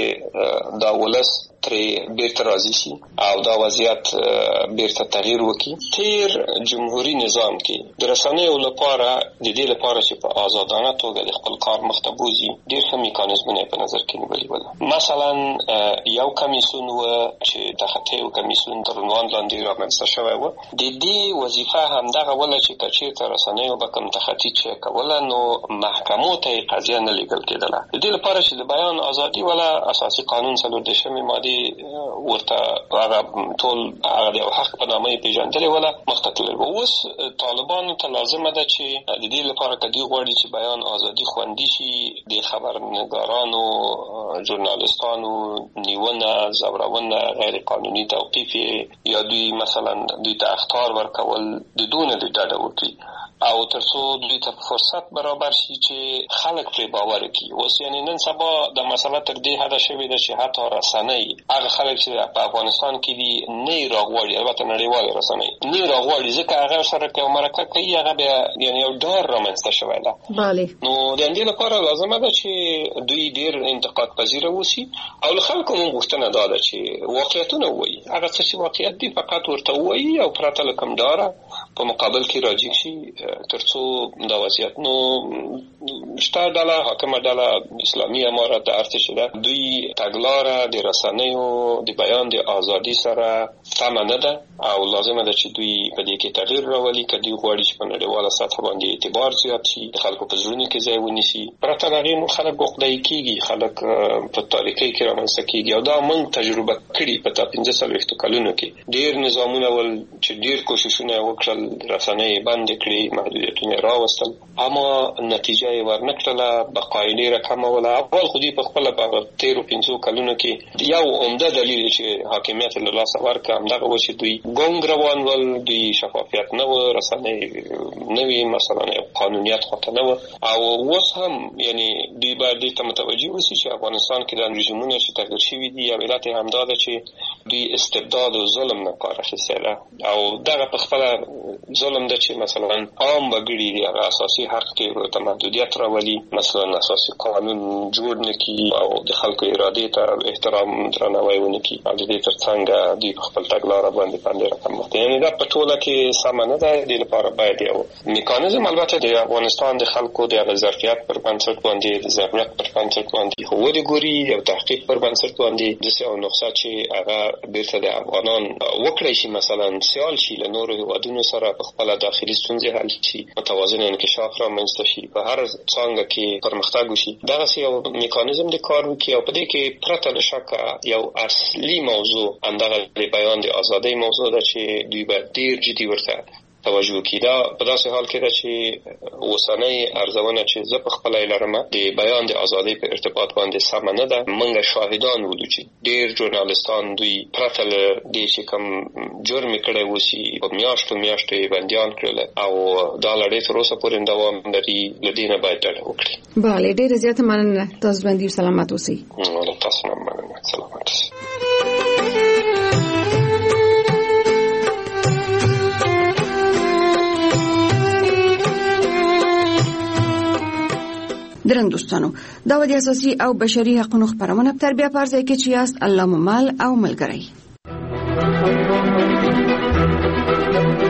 چې دا ولس ترې بیرته راضي شي او دا وضعیت بیرته تغییر وکړي. تیر جمهوریت نظام کې د رسنیو لپاره د دې لپاره چې په آزادانه توګه د خپل کار مخ ته بوځي ډېر ښه میکانیزمونه په نظر کې نیولي ول. مثلا یو کمیسیون و چې د خطیو کمیسیون تر عنوان لاندې رامنځته شوی و. د دې وظیفه همدغه وله چې که چېرته رسنیو به کوم تخطي چک کوله نو محکمو ته قضیه نه لیږل کېدله. د دې لپاره چې د بیان ازادي ولا اساسي قانون څلور دېرشمې مادې ورته هغه ټول هغه د حق په نامه یې پیژندلې ولا مخته تلل. اوس طالبانو ته لازمه ده چې د دې لپاره که دوی غواړي چې بیان ازادي خوندي شي، د خبرنګارانو، ژورنالیستانو نیونه، ځورونه، غیر قانوني توقیف یا دوی مثلا دوی ته اخطار ورکول د دونه د ډډه وکړي او تر څو دوی ته فرصت برابر شي چې خلک پرې باور وکړي. اوس یعنی نن سبا د مسله تر دې حده شوې ده چې حتی رسنۍ هغه خلک چې په افغانستان کې دي نه راغواړي، البته نړیوالې رسنۍ نه راغواړي ځکه هغه سره کوم مرکه کوي، هغه بیا یعنی یو ډار رامنځته شوی ده. بله نو د دې لپاره لازمه ده چې دوی ډېر انتقاد پذیره اوسي او له خلکو موږ غوښتنه دا ده چې واقعیتونه ووایي، هغه څه چې واقعیت دي فقط ورته ووایي او پرته له کوم ډاره په مقابل کې راجګ شي ترڅو دا وضعیت نو شته ډله حاکمه ډله اسلامي امارت د ارتش ده، دوی تګلاره د رسنیو د بیان د ازادي سره سمه نه ده او لازمه ده چې دوی په دې کې تغییر راولي که دوی غواړي چې په نړیواله سطح باندې اعتبار زیات شي، د خلکو په زړونو کې ځای ونیسي. پرته له هغې نو خلک عقده‌ای کېږي، خلک په تاریکۍ کې رامنځته کېږي او دا موږ تجربه کړي په تا پنځه څلوېښتو کلونو کې. ډېر نظامونه ول چې ډېر کوششونه وکړل رسنۍ بندې کړي، محدودیتونه راوستل، اما نتیجه یې ورنکړله، بقا یې ډېره کمه وله. اول خو دوی په خپله په تېرو پنځو کلونو کې یو عمده دلیل چې حاکمیت له لاسه ورکړه همدغه و چې دوی ګونګ روان ول، دوی شفافیت نه و، رسنۍ نه وي، مثلا قانونیت خواته نه و. او اوس هم یعنی دوی باید دې ته متوجه اوسي چې افغانستان کې د رژیمونه چې تغییر شوي دي یو علت یې همدا ده چې دوی استبداد او ظلم نه کار اخیستل او دغه په خپل ظلم د چې مثلا عام وګړي دی هغه اساسي حق کې ورته محدودیت راولي، مثلا اساسي قانون جوړ نکي او د خلکو اراده ته احترام درناوی ونکي او د دې ترڅنګ دوی په خپل تګلارې باندې باندې رقم وخت. یعنی دا په ټوله کې سم نه ده. د لپاره باید یو میکانیزم البته د افغانستان د خلکو د ظرفیت پر بنسټ باندې د ضرورت پر بنسټ باندې هو د ګوري او تحقیق پر بنسټ باندې د سیاو نقصه چې هغه بیرته د افغانان وکړي شي، مثلا سیال شي له نورو هیوادونو سره په خپل داخلي ستونزې حل شي، متوازن انکشاف رامنځته شي، په هر څنګه کې پرمختګ وشي. دغه یو میکانیزم د کار وکړي او په دې کې پرته له شک یو اصلي موضوع اندغه د بیان د ازادۍ موضوع ده چې دوی باید ډیر جدي ورته توجه وکړي. دا په داسې حال کې ده چې اوسنۍ ارزونه چې زه په خپله یې لرم د بیان د ازادۍ په ارتباط باندې سمه نه ده. موږ شاهدان ولو چې ډېر ژورنالستان دوی پرته له دې چې کوم جرم یې کړی اوسي په میاشتو میاشتو یې بندیان کړل او دا لړۍ تر اوسه پورې دوام لري. له دې نه باید ډډه وکړي. بله، ډېره زیاته مننه. تاسو باندې سلامت اوسئ. له تاسو نه مننه. سلامت اوسئ. درنو دوستانو، دا و د اساسي او بشري حقوقو خبرونه په تربیه پارځای کې چې یاست الله مو مل او ملګری.